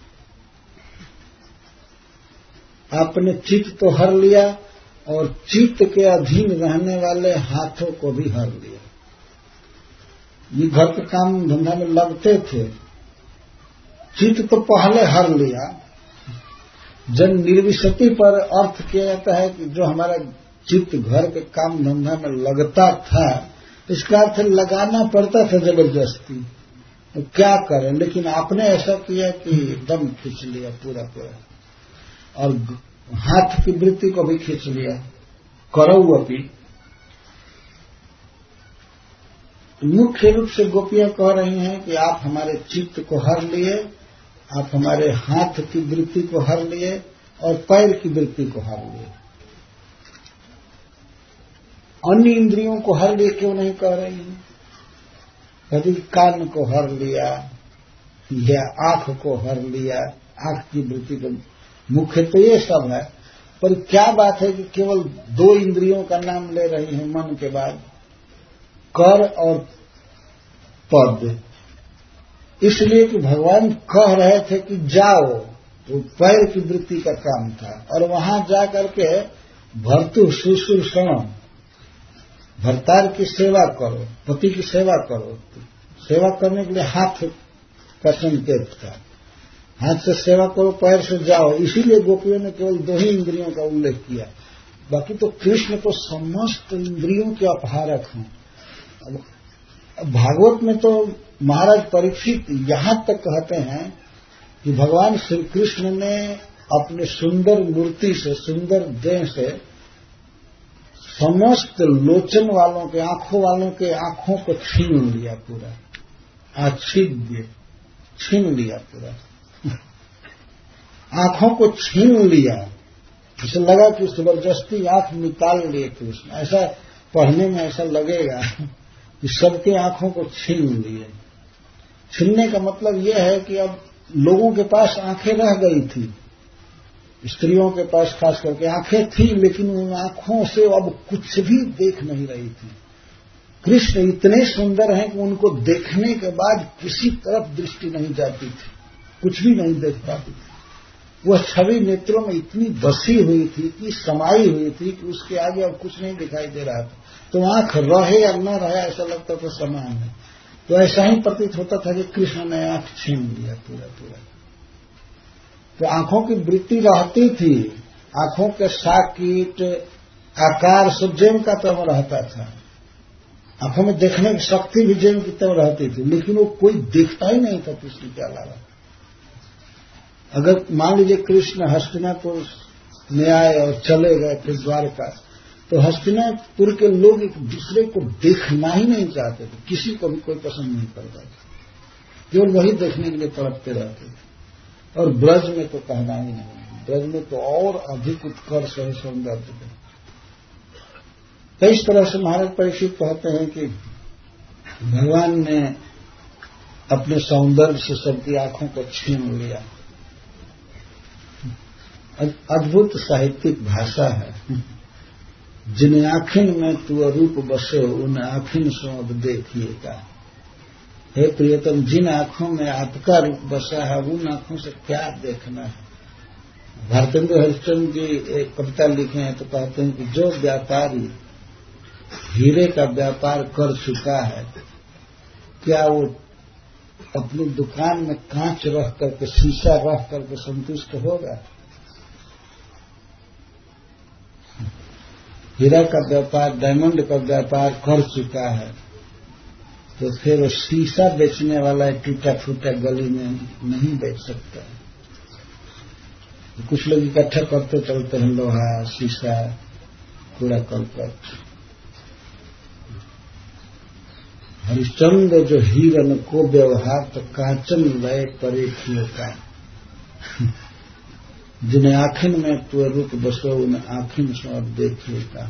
आपने चित्त तो हर लिया और चित्त के अधीन रहने वाले हाथों को भी हर लिया। ये घर के काम धंधा में लगते थे, चित्त तो पहले हर लिया। जन निर्विशति पर अर्थ किया जाता है कि जो हमारा चित्त घर के काम धंधा में लगता था, इसका अर्थ लगाना पड़ता था जबरदस्ती, तो क्या करें। लेकिन आपने ऐसा किया कि एकदम खींच लिया पूरा पूरा, और हाथ की वृत्ति को भी खींच लिया। करौ अपि, मुख्य रूप से गोपियां कह रही हैं कि आप हमारे चित्त को हर लिए, आप हमारे हाथ की वृत्ति को हर लिए और पैर की वृत्ति को हर लिए। अन्य इंद्रियों को हर लिए क्यों नहीं कह रही हैं? कभी कान को हर लिया या आंख को हर लिया, आंख की वृत्ति को मुख्य तो ये सब है। पर क्या बात है कि केवल दो इंद्रियों का नाम ले रही है मन के बाद, कर और पद। इसलिए कि भगवान कह रहे थे कि जाओ, तो पैर की वृत्ति का काम था, और वहां जा करके भर्तु शुश्रूषणम, भर्तार की सेवा करो, पति की सेवा करो। सेवा करने के लिए हाथ का संकेत था, हाथ से सेवा करो, पैर से जाओ। इसीलिए गोपियों ने केवल दो ही इंद्रियों का उल्लेख किया, बाकी तो कृष्ण तो समस्त इंद्रियों के अपहारक हैं। भागवत में तो महाराज परीक्षित यहां तक कहते हैं कि भगवान श्री कृष्ण ने अपने सुंदर मूर्ति से, सुंदर देह से समस्त लोचन वालों के, आंखों वालों के आंखों को छीन लिया, पूरा आच्छिद्य छीन लिया, पूरा आंखों को छीन लिया। इसे लगा कि जबरदस्ती आंख निकाल लिए कृष्ण, ऐसा पढ़ने में ऐसा लगेगा कि सबके आंखों को छीन लिए। छीनने का मतलब यह है कि अब लोगों के पास आंखें रह गई थी, स्त्रियों के पास खास करके आंखें थी, लेकिन उन आंखों से अब कुछ भी देख नहीं रही थी। कृष्ण इतने सुंदर हैं कि उनको देखने के बाद किसी तरफ दृष्टि नहीं जाती थी, कुछ भी नहीं देख पाती थी। वह छवि नेत्रों में इतनी बसी हुई थी, इतनी समाई हुई थी कि उसके आगे अब कुछ नहीं दिखाई दे रहा था। तो आंख रहे या न रहे ऐसा लगता था समान है। तो ऐसा ही प्रतीत होता था कि कृष्ण ने आंख छीन लिया पूरा पूरा। तो आंखों की वृत्ति रहती थी, आंखों के साकीट आकार सब जेम का तरह रहता था, आंखों में देखने की शक्ति भी जेम की तरह रहती थी, लेकिन वो कोई देखता ही नहीं था कृष्ण के अलावा। अगर मान लीजिए कृष्ण हस्तिनापुर में आए और चले गए फिर द्वारका, तो हस्तिनापुर के लोग एक दूसरे को देखना ही नहीं चाहते थे, किसी को भी कोई पसंद नहीं करता था, केवल वही देखने के लिए तड़पते रहते थे। और ब्रज में तो कहना ही नहीं, ब्रज में तो और अधिक उत्कर्ष है सौंदर्य। तो इस तरह से महाराज परीक्षित कहते हैं कि भगवान ने अपने सौंदर्य से सबकी आंखों को छीन लिया। अद्भुत साहित्यिक भाषा है। जिन आँखिन में तू अरूप बसे उन आँखिन सो अब देखिएगा। हे प्रियतम, जिन आंखों में आपका रूप बसा है उन आंखों से क्या देखना है। भारतेंद्र हरिश्चंद्र जी एक कविता लिखे हैं तो कहते हैं कि जो व्यापारी हीरे का व्यापार कर चुका है, क्या वो अपनी दुकान में कांच रख करके, शीशा रख करके संतुष्ट होगा? हीरा का व्यापार, डायमंड का व्यापार कर चुका है तो फिर वो शीशा बेचने वाला टूटा फूटा गली में नहीं बेच सकता। तो कुछ लोग इकट्ठा करते चलते हैं लोहा, शीशा, कूड़ा करकट। हरिश्चंद्र जो हीरन को व्यवहार तो कांचन लय परेखियों का। जिन आँखिन में तू रूप बसो उन आँखिन से अब देखिएगा।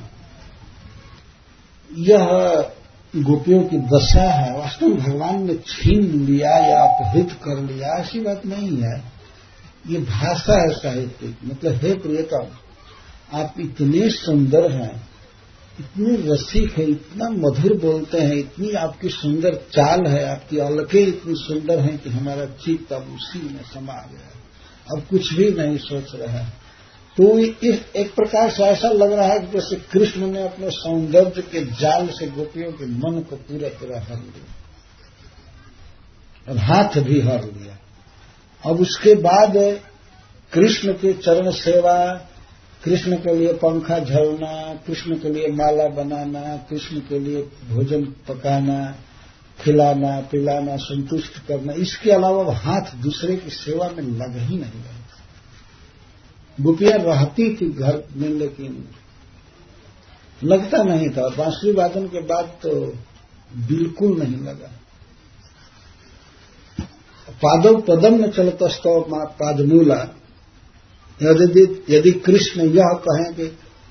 यह गोपियों की दशा है। वास्तव में भगवान ने छीन लिया या अपहृत कर लिया ऐसी बात नहीं है, ये भाषा है साहित्यिक। मतलब हे प्रियतम, आप इतने सुंदर हैं, इतने रसिक हैं, इतना मधुर बोलते हैं, इतनी आपकी सुंदर चाल है, आपकी अलकें इतनी सुंदर हैं कि हमारा चित्त अब उसी में समा गया, अब कुछ भी नहीं सोच रहा है। तो इस एक प्रकार से ऐसा लग रहा है कि जैसे कृष्ण ने अपने सौंदर्य के जाल से गोपियों के मन को पूरा पूरा हर लिया और हाथ भी हर लिया। अब उसके बाद कृष्ण के चरण सेवा, कृष्ण के लिए पंखा झलना, कृष्ण के लिए माला बनाना, कृष्ण के लिए भोजन पकाना, खिलाना पिलाना, संतुष्ट करना, इसके अलावा हाथ दूसरे की सेवा में लग ही नहीं रहा। गोपियां रहती थी घर में लेकिन लगता नहीं था। बांसुरी वादन के बाद तो बिल्कुल नहीं लगा। पादव पदम न चलता स्तव पादमूला। यदि यदि कृष्ण यह कहें कि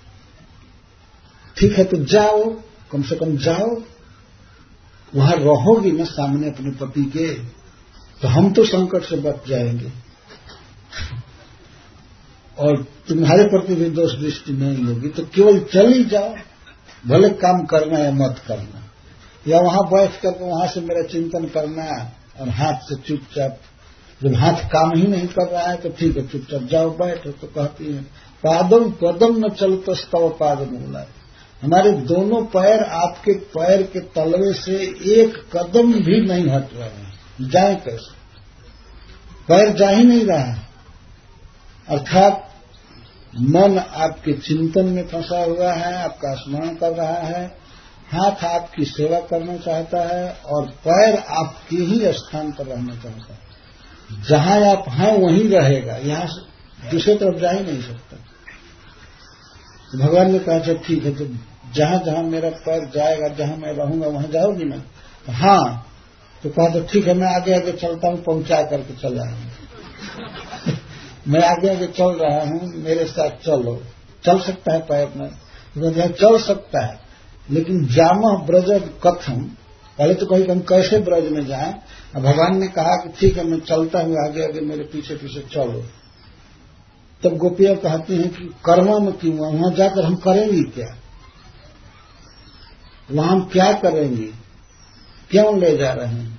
ठीक है तो जाओ, कम से कम जाओ, वहां रहोगी ना सामने अपने पति के, तो हम तो संकट से बच जाएंगे। और तुम्हारे प्रति भी दोष दृष्टि नहीं होगी, तो केवल चल ही जाओ, भले काम करना या मत करना, या वहां बैठ करके वहां से मेरा चिंतन करना और हाथ से चुपचाप, जब हाथ काम ही नहीं कर रहा है तो ठीक है चुपचाप जाओ बैठो। तो कहती है पादम कदम न चलतो स्तव पाद मूला, हमारे दोनों पैर आपके पैर के तलवे से एक कदम भी नहीं हट रहे हैं, जाए कैसे? पैर जा ही नहीं रहा है, अर्थात मन आपके चिंतन में फंसा हुआ है, आपका स्मरण कर रहा है, हाथ आपकी सेवा करना चाहता है और पैर आपके ही स्थान पर रहना चाहता है। जहां आप हैं वहीं रहेगा, यहां से दूसरी तरफ जा ही नहीं सकता। तो भगवान ने कहा अच्छा ठीक है, तो जहां जहां मेरा पैर जाएगा, जहां मैं रहूंगा वहां जाओगी ना? तो हाँ। तो कहा तो ठीक है, मैं आगे आगे चलता हूं, पहुंचा करके चला हूं। मैं आगे आगे चल रहा हूं, मेरे साथ चलो। चल सकता है पैर में? तो चल सकता है, लेकिन जामह ब्रज कथम, पहले तो कही कि हम कैसे ब्रज में जाएं। भगवान ने कहा कि ठीक है मैं चलता हूं, आगे आगे मेरे पीछे पीछे चलो। तब गोपियां कहती हैं कि कर्मा में क्यों, वहां जाकर हम करेंगे क्या, वहां हम क्या करेंगे, क्यों ले जा रहे हैं?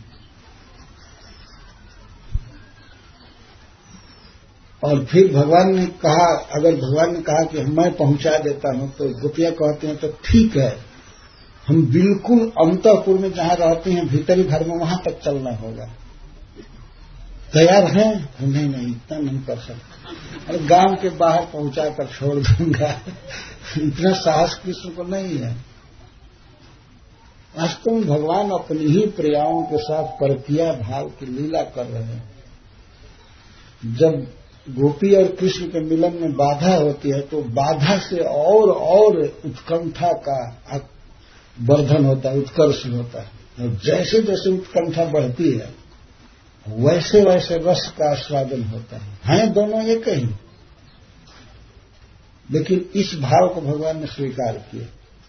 और फिर भगवान ने कहा, अगर भगवान ने कहा कि मैं पहुंचा देता हूं, तो गोपियां कहते हैं तो ठीक है, हम बिल्कुल अंतःपुर में जहां रहते हैं भीतरी घर में वहां तक चलना होगा, तैयार हैं? नहीं नहीं इतना नहीं कर सकते, अरे गांव के बाहर पहुंचा कर छोड़ दूंगा। इतना साहस कृष्ण को नहीं है। वास्तव में भगवान अपनी ही प्रियाओं के साथ परकिया भाव की लीला कर रहे हैं। जब गोपी और कृष्ण के मिलन में बाधा होती है तो बाधा से और और उत्कंठा का वर्धन होता है, उत्कर्ष होता है। और जैसे जैसे उत्कंठा बढ़ती है वैसे वैसे रस का आस्वादन होता है। हैं दोनों एक ही, लेकिन इस भाव को भगवान ने स्वीकार किया।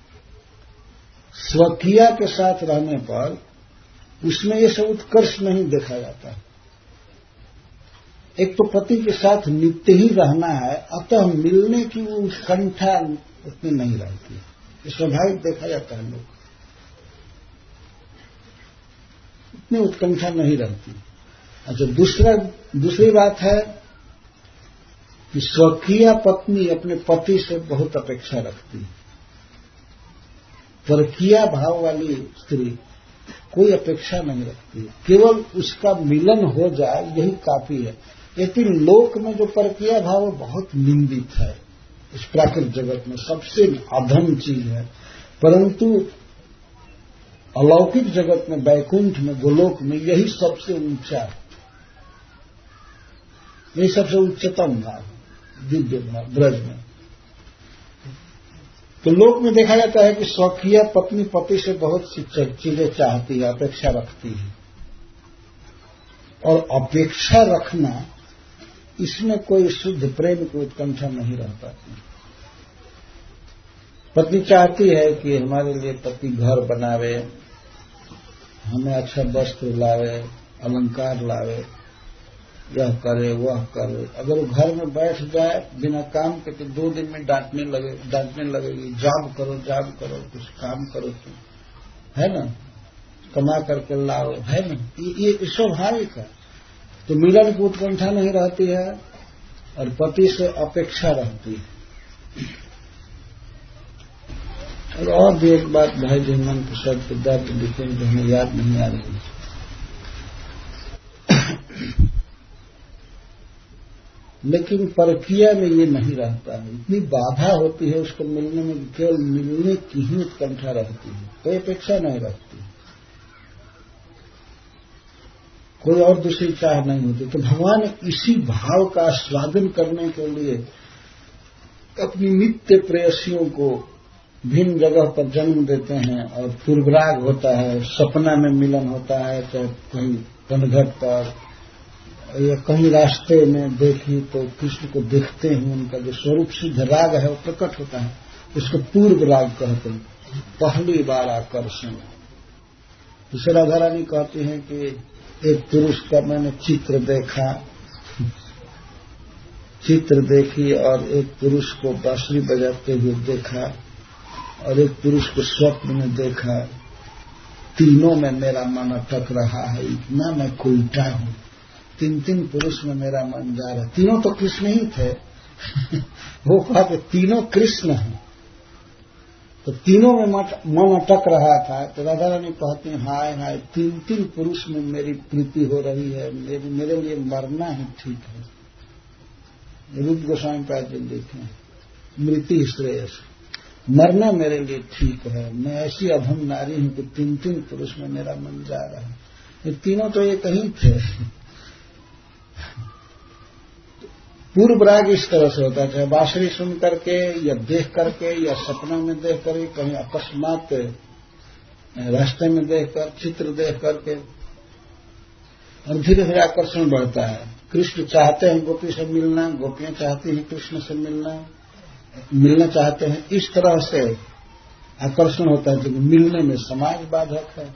स्वकीया के साथ रहने पर उसमें ये सब उत्कर्ष नहीं देखा जाता है। एक तो पति के साथ नित्य ही रहना है, अतः मिलने की वो उत्कंठा उतनी नहीं रहती, ये स्वाभाविक देखा जाता है। लोग इतनी उत्कंठा नहीं रहती। अच्छा, दूसरा दूसरी बात है कि स्वकीय पत्नी अपने पति से बहुत अपेक्षा रखती है। परकीया भाव वाली स्त्री कोई अपेक्षा नहीं रखती, केवल उसका मिलन हो जाए यही काफी है। लेकिन लोक में जो परकीया भाव बहुत निंदित है, इस प्राकृतिक जगत में सबसे अधम चीज है, परंतु अलौकिक जगत में, वैकुंठ में, गोलोक में यही सबसे ऊंचा है, यही सबसे उच्चतम भाव, दिव्य भाव ब्रज में। तो लोक में देखा जाता है कि स्वकीय पत्नी पति से बहुत सी चीजें चाहती है, अपेक्षा रखती है, और अपेक्षा रखना इसमें कोई शुद्ध प्रेम की उत्कंठा नहीं रह पाती। पत्नी चाहती है कि हमारे लिए पति घर बनावे, हमें अच्छा वस्त्र लावे, अलंकार लावे, यह करे वह करे। अगर वो घर में बैठ जाए बिना काम के तो दो दिन में डांटने लगे डांटने लगेगी, जॉब करो जॉब करो, कुछ काम करो तुम, है ना, कमा करके लाओ, है ना। ये, ये स्वाभाविक है। तो मिलन की उत्कंठा नहीं रहती है और पति से अपेक्षा रहती है। और, और भी एक बात भाई जयमन प्रसाद सिद्धार्थ लिखे जो हमें याद नहीं आ रही, लेकिन परकिया में ये नहीं रहता है। इतनी बाधा होती है उसको मिलने में, केवल मिलने की ही उत्कंठा रहती है, कोई अपेक्षा नहीं रहती, कोई और दूसरी चाह नहीं होती। तो भगवान इसी भाव का आस्वादन करने के लिए अपनी नित्य प्रेयसियों को भिन्न जगह पर जन्म देते हैं और पूर्वराग होता है, सपना में मिलन होता है, चाहे कहीं कनघट पर या कहीं रास्ते में देखी तो कृष्ण को देखते हैं, उनका जो स्वरूप सिद्ध राग है वो प्रकट होता है, उसको पूर्व राग कहते हैं, पहली बार आकर्षण। जिसे राधा रानी कहती हैं कि एक पुरुष का मैंने चित्र देखा, चित्र देखी और एक पुरुष को बांसुरी बजाते हुए देखा और एक पुरुष को स्वप्न में देखा। तीनों में मेरा मन अटक रहा है, इतना मैं उल्टा हूं। तीन तीन पुरुष में मेरा मन जा रहा है। तीनों तो कृष्ण ही थे। वो कहा कि तीनों कृष्ण हैं, तो तीनों में मन अटक रहा था। तो राधा रानी कहती हैं, हाय हाय, तीन तीन पुरुष में मेरी प्रीति हो रही है, मेरे, मेरे लिए मरना ही ठीक है। रूप गोस्वामी पाद जी लिखे हैं, मृत्यु श्रेयस, मरना मेरे लिए ठीक है। मैं ऐसी अधम नारी हूं कि तीन तीन पुरुष में मेरा मन जा रहा है। ये तीनों तो एक ही थे। पूर्व राग इस तरह से होता है, बांसुरी सुन करके या देख करके या सपना में देख करके, कहीं अकस्मात रास्ते में देखकर, चित्र देख करके, और धीरे धीरे आकर्षण बढ़ता है। कृष्ण चाहते हैं गोपी से मिलना, गोपियां चाहती हैं कृष्ण से मिलना, मिलना चाहते हैं। इस तरह से आकर्षण होता है, लेकिन मिलने में समाज बाधक है।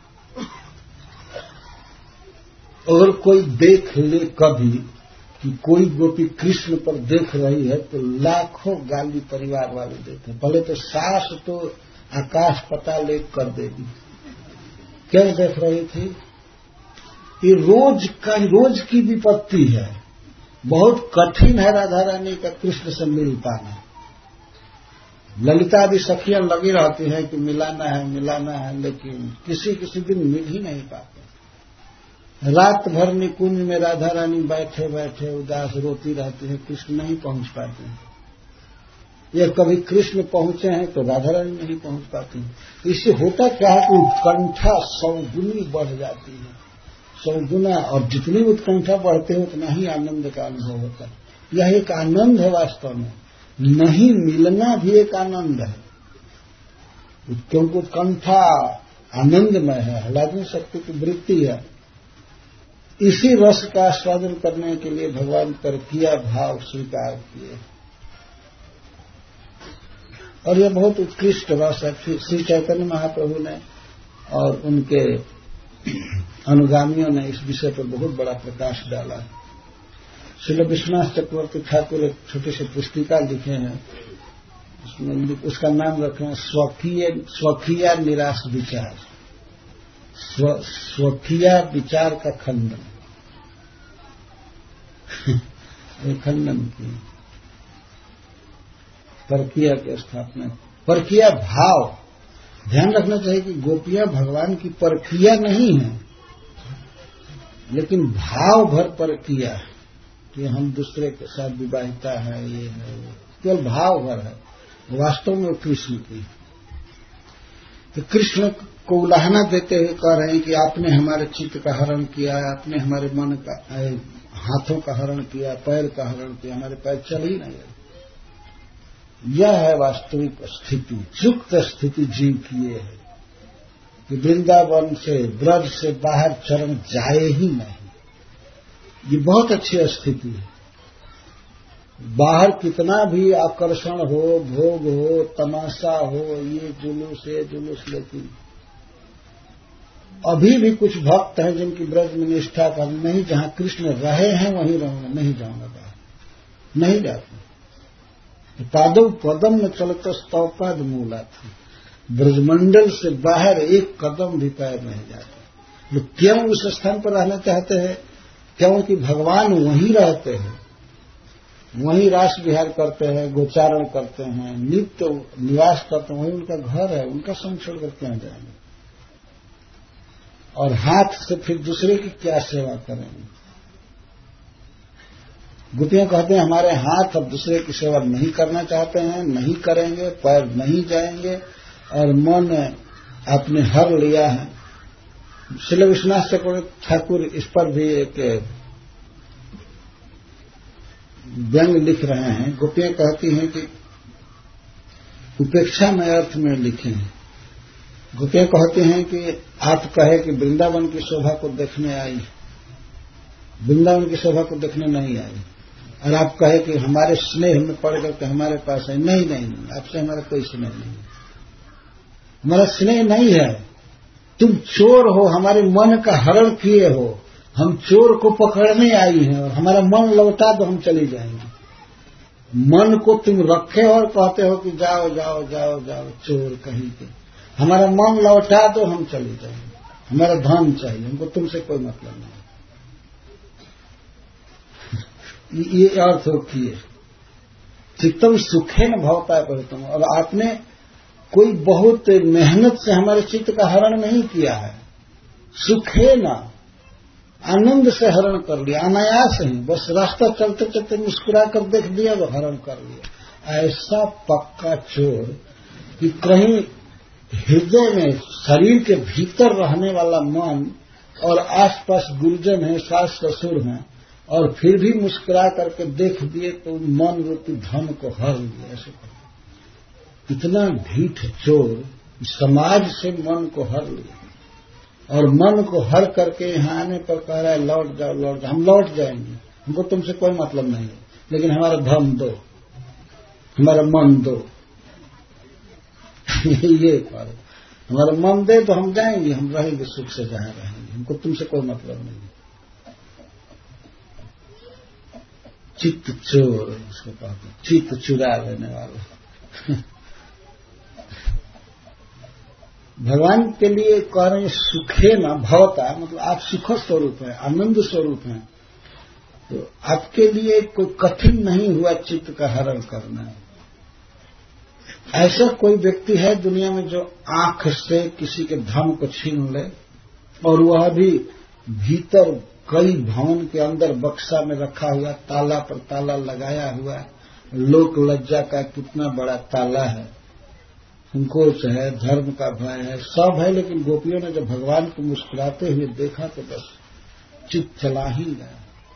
अगर कोई देख ले कभी कि कोई गोपी कृष्ण पर देख रही है तो लाखों गाली परिवार वाले देते हैं। पहले तो सास तो आकाश पाताल एक कर देगी, क्यों देख रही थी? ये रोज का रोज की विपत्ति है। बहुत कठिन है राधा रानी का कृष्ण से मिल पाना। ललिता आदि सखियां लगी रहती हैं कि मिलाना है मिलाना है, लेकिन किसी किसी दिन मिल ही नहीं पाते। रात भर निकुंज में राधा रानी बैठे बैठे उदास रोती रहती है, कृष्ण नहीं पहुंच पाते हैं। या कभी कृष्ण पहुंचे हैं तो राधा रानी नहीं पहुंच पाती। इससे होता क्या है कि उत्कंठा सौगुनी बढ़ जाती है, सौगुना, और जितनी उत्कंठा बढ़ते हैं उतना ही आनंद का अनुभव होता है। यह एक आनंद है वास्तव में, नहीं मिलना भी एक आनंद है, क्योंकि उत्कंठा आनंदमय है, हलादनी शक्ति की वृत्ति है। इसी रस का आस्वादन करने के लिए भगवान परकिया भाव स्वीकार किए, और यह बहुत उत्कृष्ट रस है। श्री चैतन्य महाप्रभु ने और उनके अनुगामियों ने इस विषय पर बहुत बड़ा प्रकाश डाला। श्रील विश्वनाथ चक्रवर्ती ठाकुर एक छोटी सी पुस्तिका लिखे हैं, उसमें उसका नाम रखे हैं स्वकीय स्वकीय निराश विचार, स्व, स्वकीय विचार का खंडन। खंडन की परकिया की स्थापना, परकिया भाव। ध्यान रखना चाहिए कि गोपियां भगवान की परकिया नहीं है, लेकिन भाव भर परकिया है कि हम दूसरे के साथ विवाहिता है, ये है, केवल भाव भर है, वास्तव में कृष्ण की। तो कृष्ण को उलाहना देते हुए कह रहे हैं कि आपने हमारे चित्त का हरण किया, आपने हमारे मन का, हाथों का हरण किया, पैर का हरण किया, हमारे पैर चल ही नहीं रहे। यह है वास्तविक स्थिति, युक्त स्थिति जीव की ये है कि वृंदावन से, ब्रज से बाहर चरण जाए ही नहीं। ये बहुत अच्छी स्थिति है। बाहर कितना भी आकर्षण हो, भोग हो, तमाशा हो, ये जुलूस है जुलूस, लेकिन अभी भी कुछ भक्त हैं जिनकी ब्रज में निष्ठा कर नहीं, जहां कृष्ण रहे हैं वहीं रहूंगा, नहीं जाऊंगा बाहर, नहीं जाते। पादव पदम में चलते स्तवपद मूला थी, ब्रजमंडल से बाहर एक कदम भी पैर नहीं जाते। लोग क्यों उस स्थान पर रहना चाहते हैं? क्योंकि भगवान वहीं रहते हैं, वहीं रास विहार करते हैं, गोचारण करते हैं, नित्य निवास करते हैं, वहीं उनका घर है, उनका संग छोड़कर क्यों जाएंगे? और हाथ से फिर दूसरे की क्या सेवा करेंगे? गोपियां कहते हैं हमारे हाथ अब दूसरे की सेवा नहीं करना चाहते हैं, नहीं करेंगे, पैर नहीं जाएंगे, और मन आपने हर लिया है। श्रील विश्वनाथ चक्रवर्ती ठाकुर इस पर भी एक व्यंग लिख रहे हैं। गोपियां कहती हैं कि उपेक्षा में अर्थ में लिखे हैं। गोपियां कहते हैं कि आप कहे कि वृंदावन की शोभा को देखने आई, वृंदावन की शोभा को देखने नहीं आई, और आप कहे कि हमारे स्नेह में पड़ करके हमारे पास है। नहीं नहीं नहीं, आपसे हमारा कोई स्नेह नहीं, हमारा स्नेह नहीं है। तुम चोर हो, हमारे मन का हरण किए हो, हम चोर को पकड़ने आई हैं, और हमारा मन लौटा तो हम चली जाएंगे। मन को तुम रखे और कहते हो कि जाओ जाओ जाओ जाओ चोर कहीं के, हमारा मन लौटा दो, हम चले जाएंगे, हमारा धन चाहिए, हमको तुमसे कोई मतलब नहीं। ये अर्थ हो किए चित्तम सुखे न भवता है परितम। और आपने कोई बहुत मेहनत से हमारे चित्त का हरण नहीं किया है, सुखे न आनंद से हरण कर लिया, अनायास ही, बस रास्ता चलते चलते मुस्कुरा कर देख दिया तो हरण कर लिया। ऐसा पक्का चोर कि कहीं हृदय में, शरीर के भीतर रहने वाला मन और आसपास गुरुजन है, सास ससुर हैं, और फिर भी मुस्कुरा करके देख दिए तो मन रूपी धन को हर लिया। ऐसे इतना ढीठ चोर समाज से मन को हर लिया, और मन को हर करके यहाँ आने पर कह रहा है लौट जाओ लौट जाओ। हम लौट जाएंगे, हमको तुमसे कोई मतलब नहीं है, लेकिन हमारा धन दो, हमारा मन दो। ये करो, हमारा मन दे तो हम जाएंगे, हम रहेंगे सुख से जहां रहेंगे, हमको तुमसे कोई मतलब नहीं। चित्त चोर उसको कहते हैं, चित्त चुरा लेने वाला। भगवान के लिए कह रहे हैं सुखे न भवता, मतलब आप सुख स्वरूप है, आनंद स्वरूप हैं, तो आपके लिए कोई कठिन नहीं हुआ चित्त का हरण करना। ऐसा कोई व्यक्ति है दुनिया में जो आंख से किसी के धन को छीन ले, और वह भी भीतर कई भवन के अंदर बक्सा में रखा हुआ, ताला पर ताला लगाया हुआ, लोक लज्जा का कितना बड़ा ताला है, संकोच है, धर्म का भय है, सब है, लेकिन गोपियों ने जब भगवान को मुस्कुराते हुए देखा तो बस चित्त चला ही गया,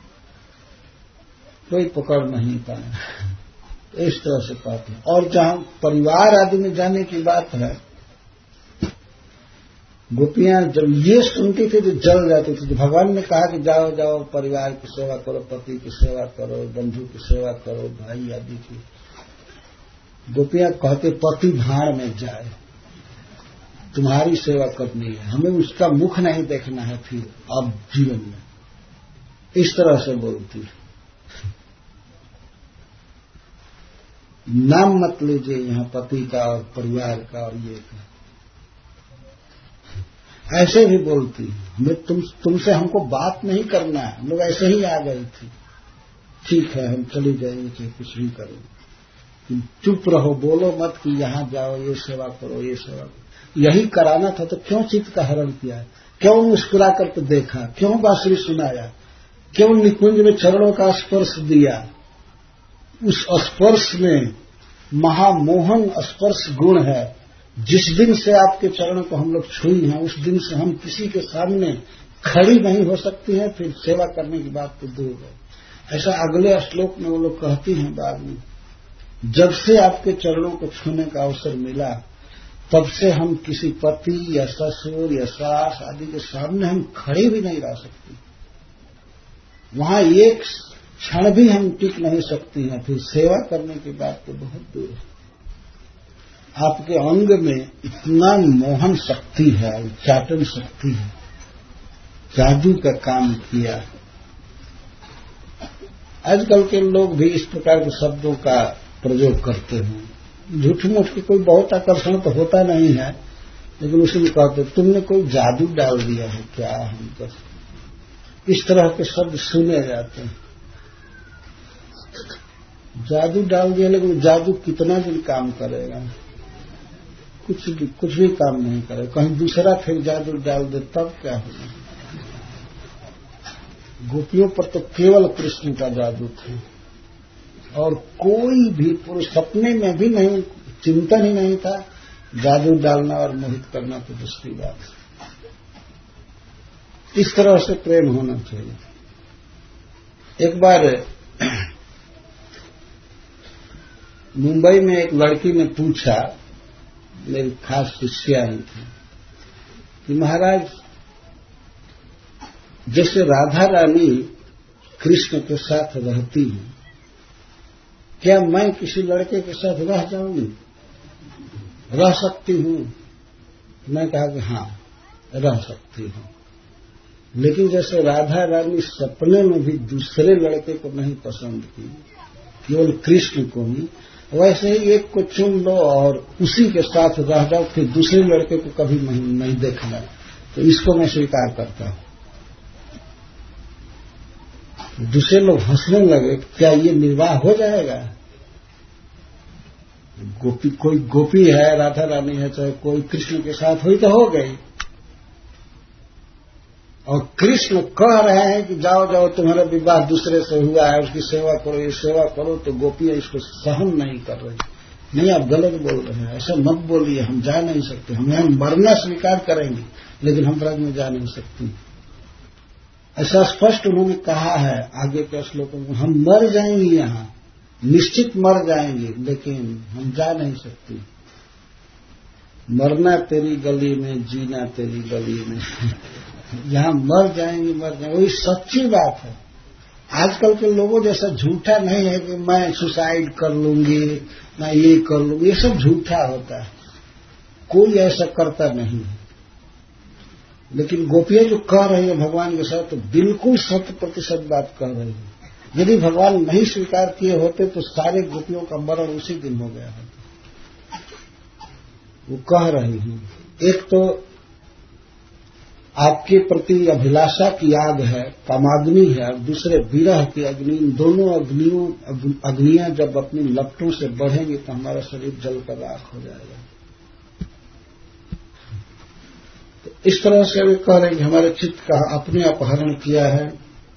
कोई पकड़ नहीं पाया। इस तरह से पाते हैं। और जहां परिवार आदि में जाने की बात है, गोपियां जब ये सुनती थी तो जल जाती थी। तो भगवान ने कहा कि जाओ जाओ परिवार की सेवा करो, पति की सेवा करो, बंधु की सेवा करो, भाई आदि की। गोपियां कहते पति भाड़ में जाए, तुम्हारी सेवा करनी है, हमें उसका मुख नहीं देखना है फिर अब जीवन में। इस तरह से बोलती है। नाम मत लीजिए यहाँ पति का और परिवार का और ये का, ऐसे भी बोलती है। तुम तुमसे हमको बात नहीं करना है, हम लोग ऐसे ही आ गए थे, ठीक है हम चली जाएंगे, चाहे कुछ भी करेंगे, तुम चुप रहो, बोलो मत कि यहाँ जाओ, ये सेवा करो, ये सेवा करो। यही कराना था तो क्यों चित्त का हरण किया है, क्यों मुस्कुरा करके देखा, क्यों बांसुरी सुनाया, क्यों निकुंज में चरणों का स्पर्श दिया। उस स्पर्श में महामोहन स्पर्श गुण है। जिस दिन से आपके चरणों को हम लोग छुई हैं, उस दिन से हम किसी के सामने खड़ी नहीं हो सकती हैं, फिर सेवा करने की बात तो दूर है। ऐसा अगले श्लोक में वो लोग कहती हैं बाद में, जब से आपके चरणों को छूने का अवसर मिला, तब से हम किसी पति या ससुर या सास आदि के सामने हम खड़े भी नहीं रह सकते, वहां एक क्षण भी हम टिक नहीं सकती हैं, फिर सेवा करने की बात तो बहुत दूर है। आपके अंग में इतना मोहन शक्ति है, उच्चाटन शक्ति है, जादू का काम किया। आजकल के लोग भी इस प्रकार के शब्दों का प्रयोग करते हैं, झूठ मूठ के कोई बहुत आकर्षण तो होता नहीं है, लेकिन उसी में कहते तुमने कोई जादू डाल दिया है क्या हम पर, इस तरह के शब्द सुने जाते हैं। जादू डाल दिया, लेकिन जादू कितना दिन काम करेगा, कुछ भी कुछ भी काम नहीं करेगा। कहीं दूसरा फिर जादू डाल दे तब क्या होगा। गोपियों पर तो केवल कृष्ण का जादू था, और कोई भी पुरुष सपने में भी नहीं, चिंतन ही नहीं था जादू डालना और मोहित करना तो दूसरी बात है। इस तरह से प्रेम होना चाहिए। एक बार मुंबई में एक लड़की ने पूछा, मेरी खास शिष्या ही थी, कि महाराज जैसे राधा रानी कृष्ण के साथ रहती हैं, क्या मैं किसी लड़के के साथ रह जाऊंगी, रह सकती हूं? मैं कहा कि हां रह सकती हूं, लेकिन जैसे राधा रानी सपने में भी दूसरे लड़के को नहीं पसंद की, केवल कृष्ण को ही, वैसे ही एक को चुन लो और उसी के साथ रह जाओ, फिर दूसरे लड़के को कभी नहीं देखना। तो इसको मैं स्वीकार करता हूं। दूसरे लोग हंसने लगे, क्या ये निर्वाह हो जाएगा? गोपी, कोई गोपी है, राधा रानी है, चाहे कोई कृष्ण के साथ हुई तो हो गई। और कृष्ण कह रहे हैं कि जाओ जाओ तुम्हारा विवाह दूसरे से हुआ है, उसकी सेवा करो, ये सेवा करो, तो गोपियां इसको सहन नहीं कर रही। नहीं, आप गलत बोल रहे हैं, ऐसा मत बोलिए, हम जा नहीं सकते, हम यहां मरना स्वीकार करेंगे लेकिन हम ब्रज में जा नहीं सकते। ऐसा स्पष्ट उन्होंने कहा है आगे के श्लोकों में। हम मर जाएंगे, यहां निश्चित मर जाएंगे, लेकिन हम जा नहीं सकते। मरना तेरी गली में, जीना तेरी गली में। यहां मर जाएंगे, मर जाएंगे, वही सच्ची बात है। आजकल के लोगों जैसा झूठा नहीं है कि मैं सुसाइड कर लूंगी, मैं ये कर लूंगी, ये सब झूठा होता है। कोई ऐसा करता नहीं है। लेकिन गोपियां जो कह रही है भगवान के साथ, तो बिल्कुल शत प्रतिशत बात कह रही है। यदि भगवान नहीं स्वीकार किए होते तो सारे गोपियों का मरण उसी दिन हो गया होता। वो कह रही हैं, एक तो आपके प्रति अभिलाषा की आग है, कामाग्नि है, और दूसरे विरह की अग्नि। दोनों अग्नियों अग्नियां जब अपनी लपटों से बढ़ेंगी तो हमारा शरीर जलकर राख हो जाएगा। तो इस तरह से वे कह रहे हैं कि हमारे चित्त का अपने अपहरण किया है।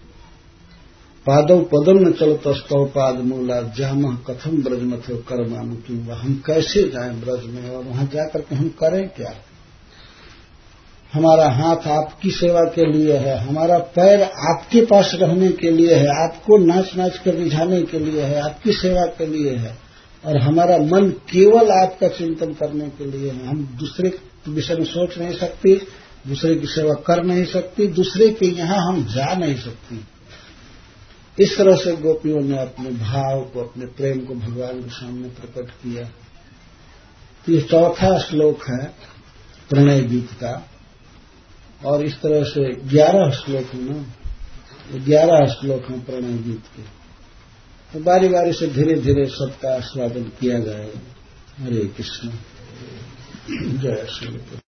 पादव पदम न चलतस्तव पाद मूला जामह कथम ब्रजमथो कर्मानु की। हम कैसे जाएं ब्रज में, और वहां जाकर के हम करें क्या? हमारा हाथ आपकी सेवा के लिए है, हमारा पैर आपके पास रहने के लिए है, आपको नाच नाच कर रिझाने के लिए है, आपकी सेवा के लिए है, और हमारा मन केवल आपका चिंतन करने के लिए है। हम दूसरे के विषय में सोच नहीं सकते, दूसरे की सेवा कर नहीं सकते, दूसरे के यहां हम जा नहीं सकते। इस तरह से गोपियों ने अपने भाव को, अपने प्रेम को भगवान के सामने प्रकट किया। ये चौथा श्लोक है प्रणय गीत का, और इस तरह से ग्यारह श्लोक है ना, ग्यारह श्लोक हैं प्रणय गीत के। तो बारी बारी से धीरे धीरे सबका आस्वादन किया जाएगा। हरे कृष्ण, जय श्री कृष्ण।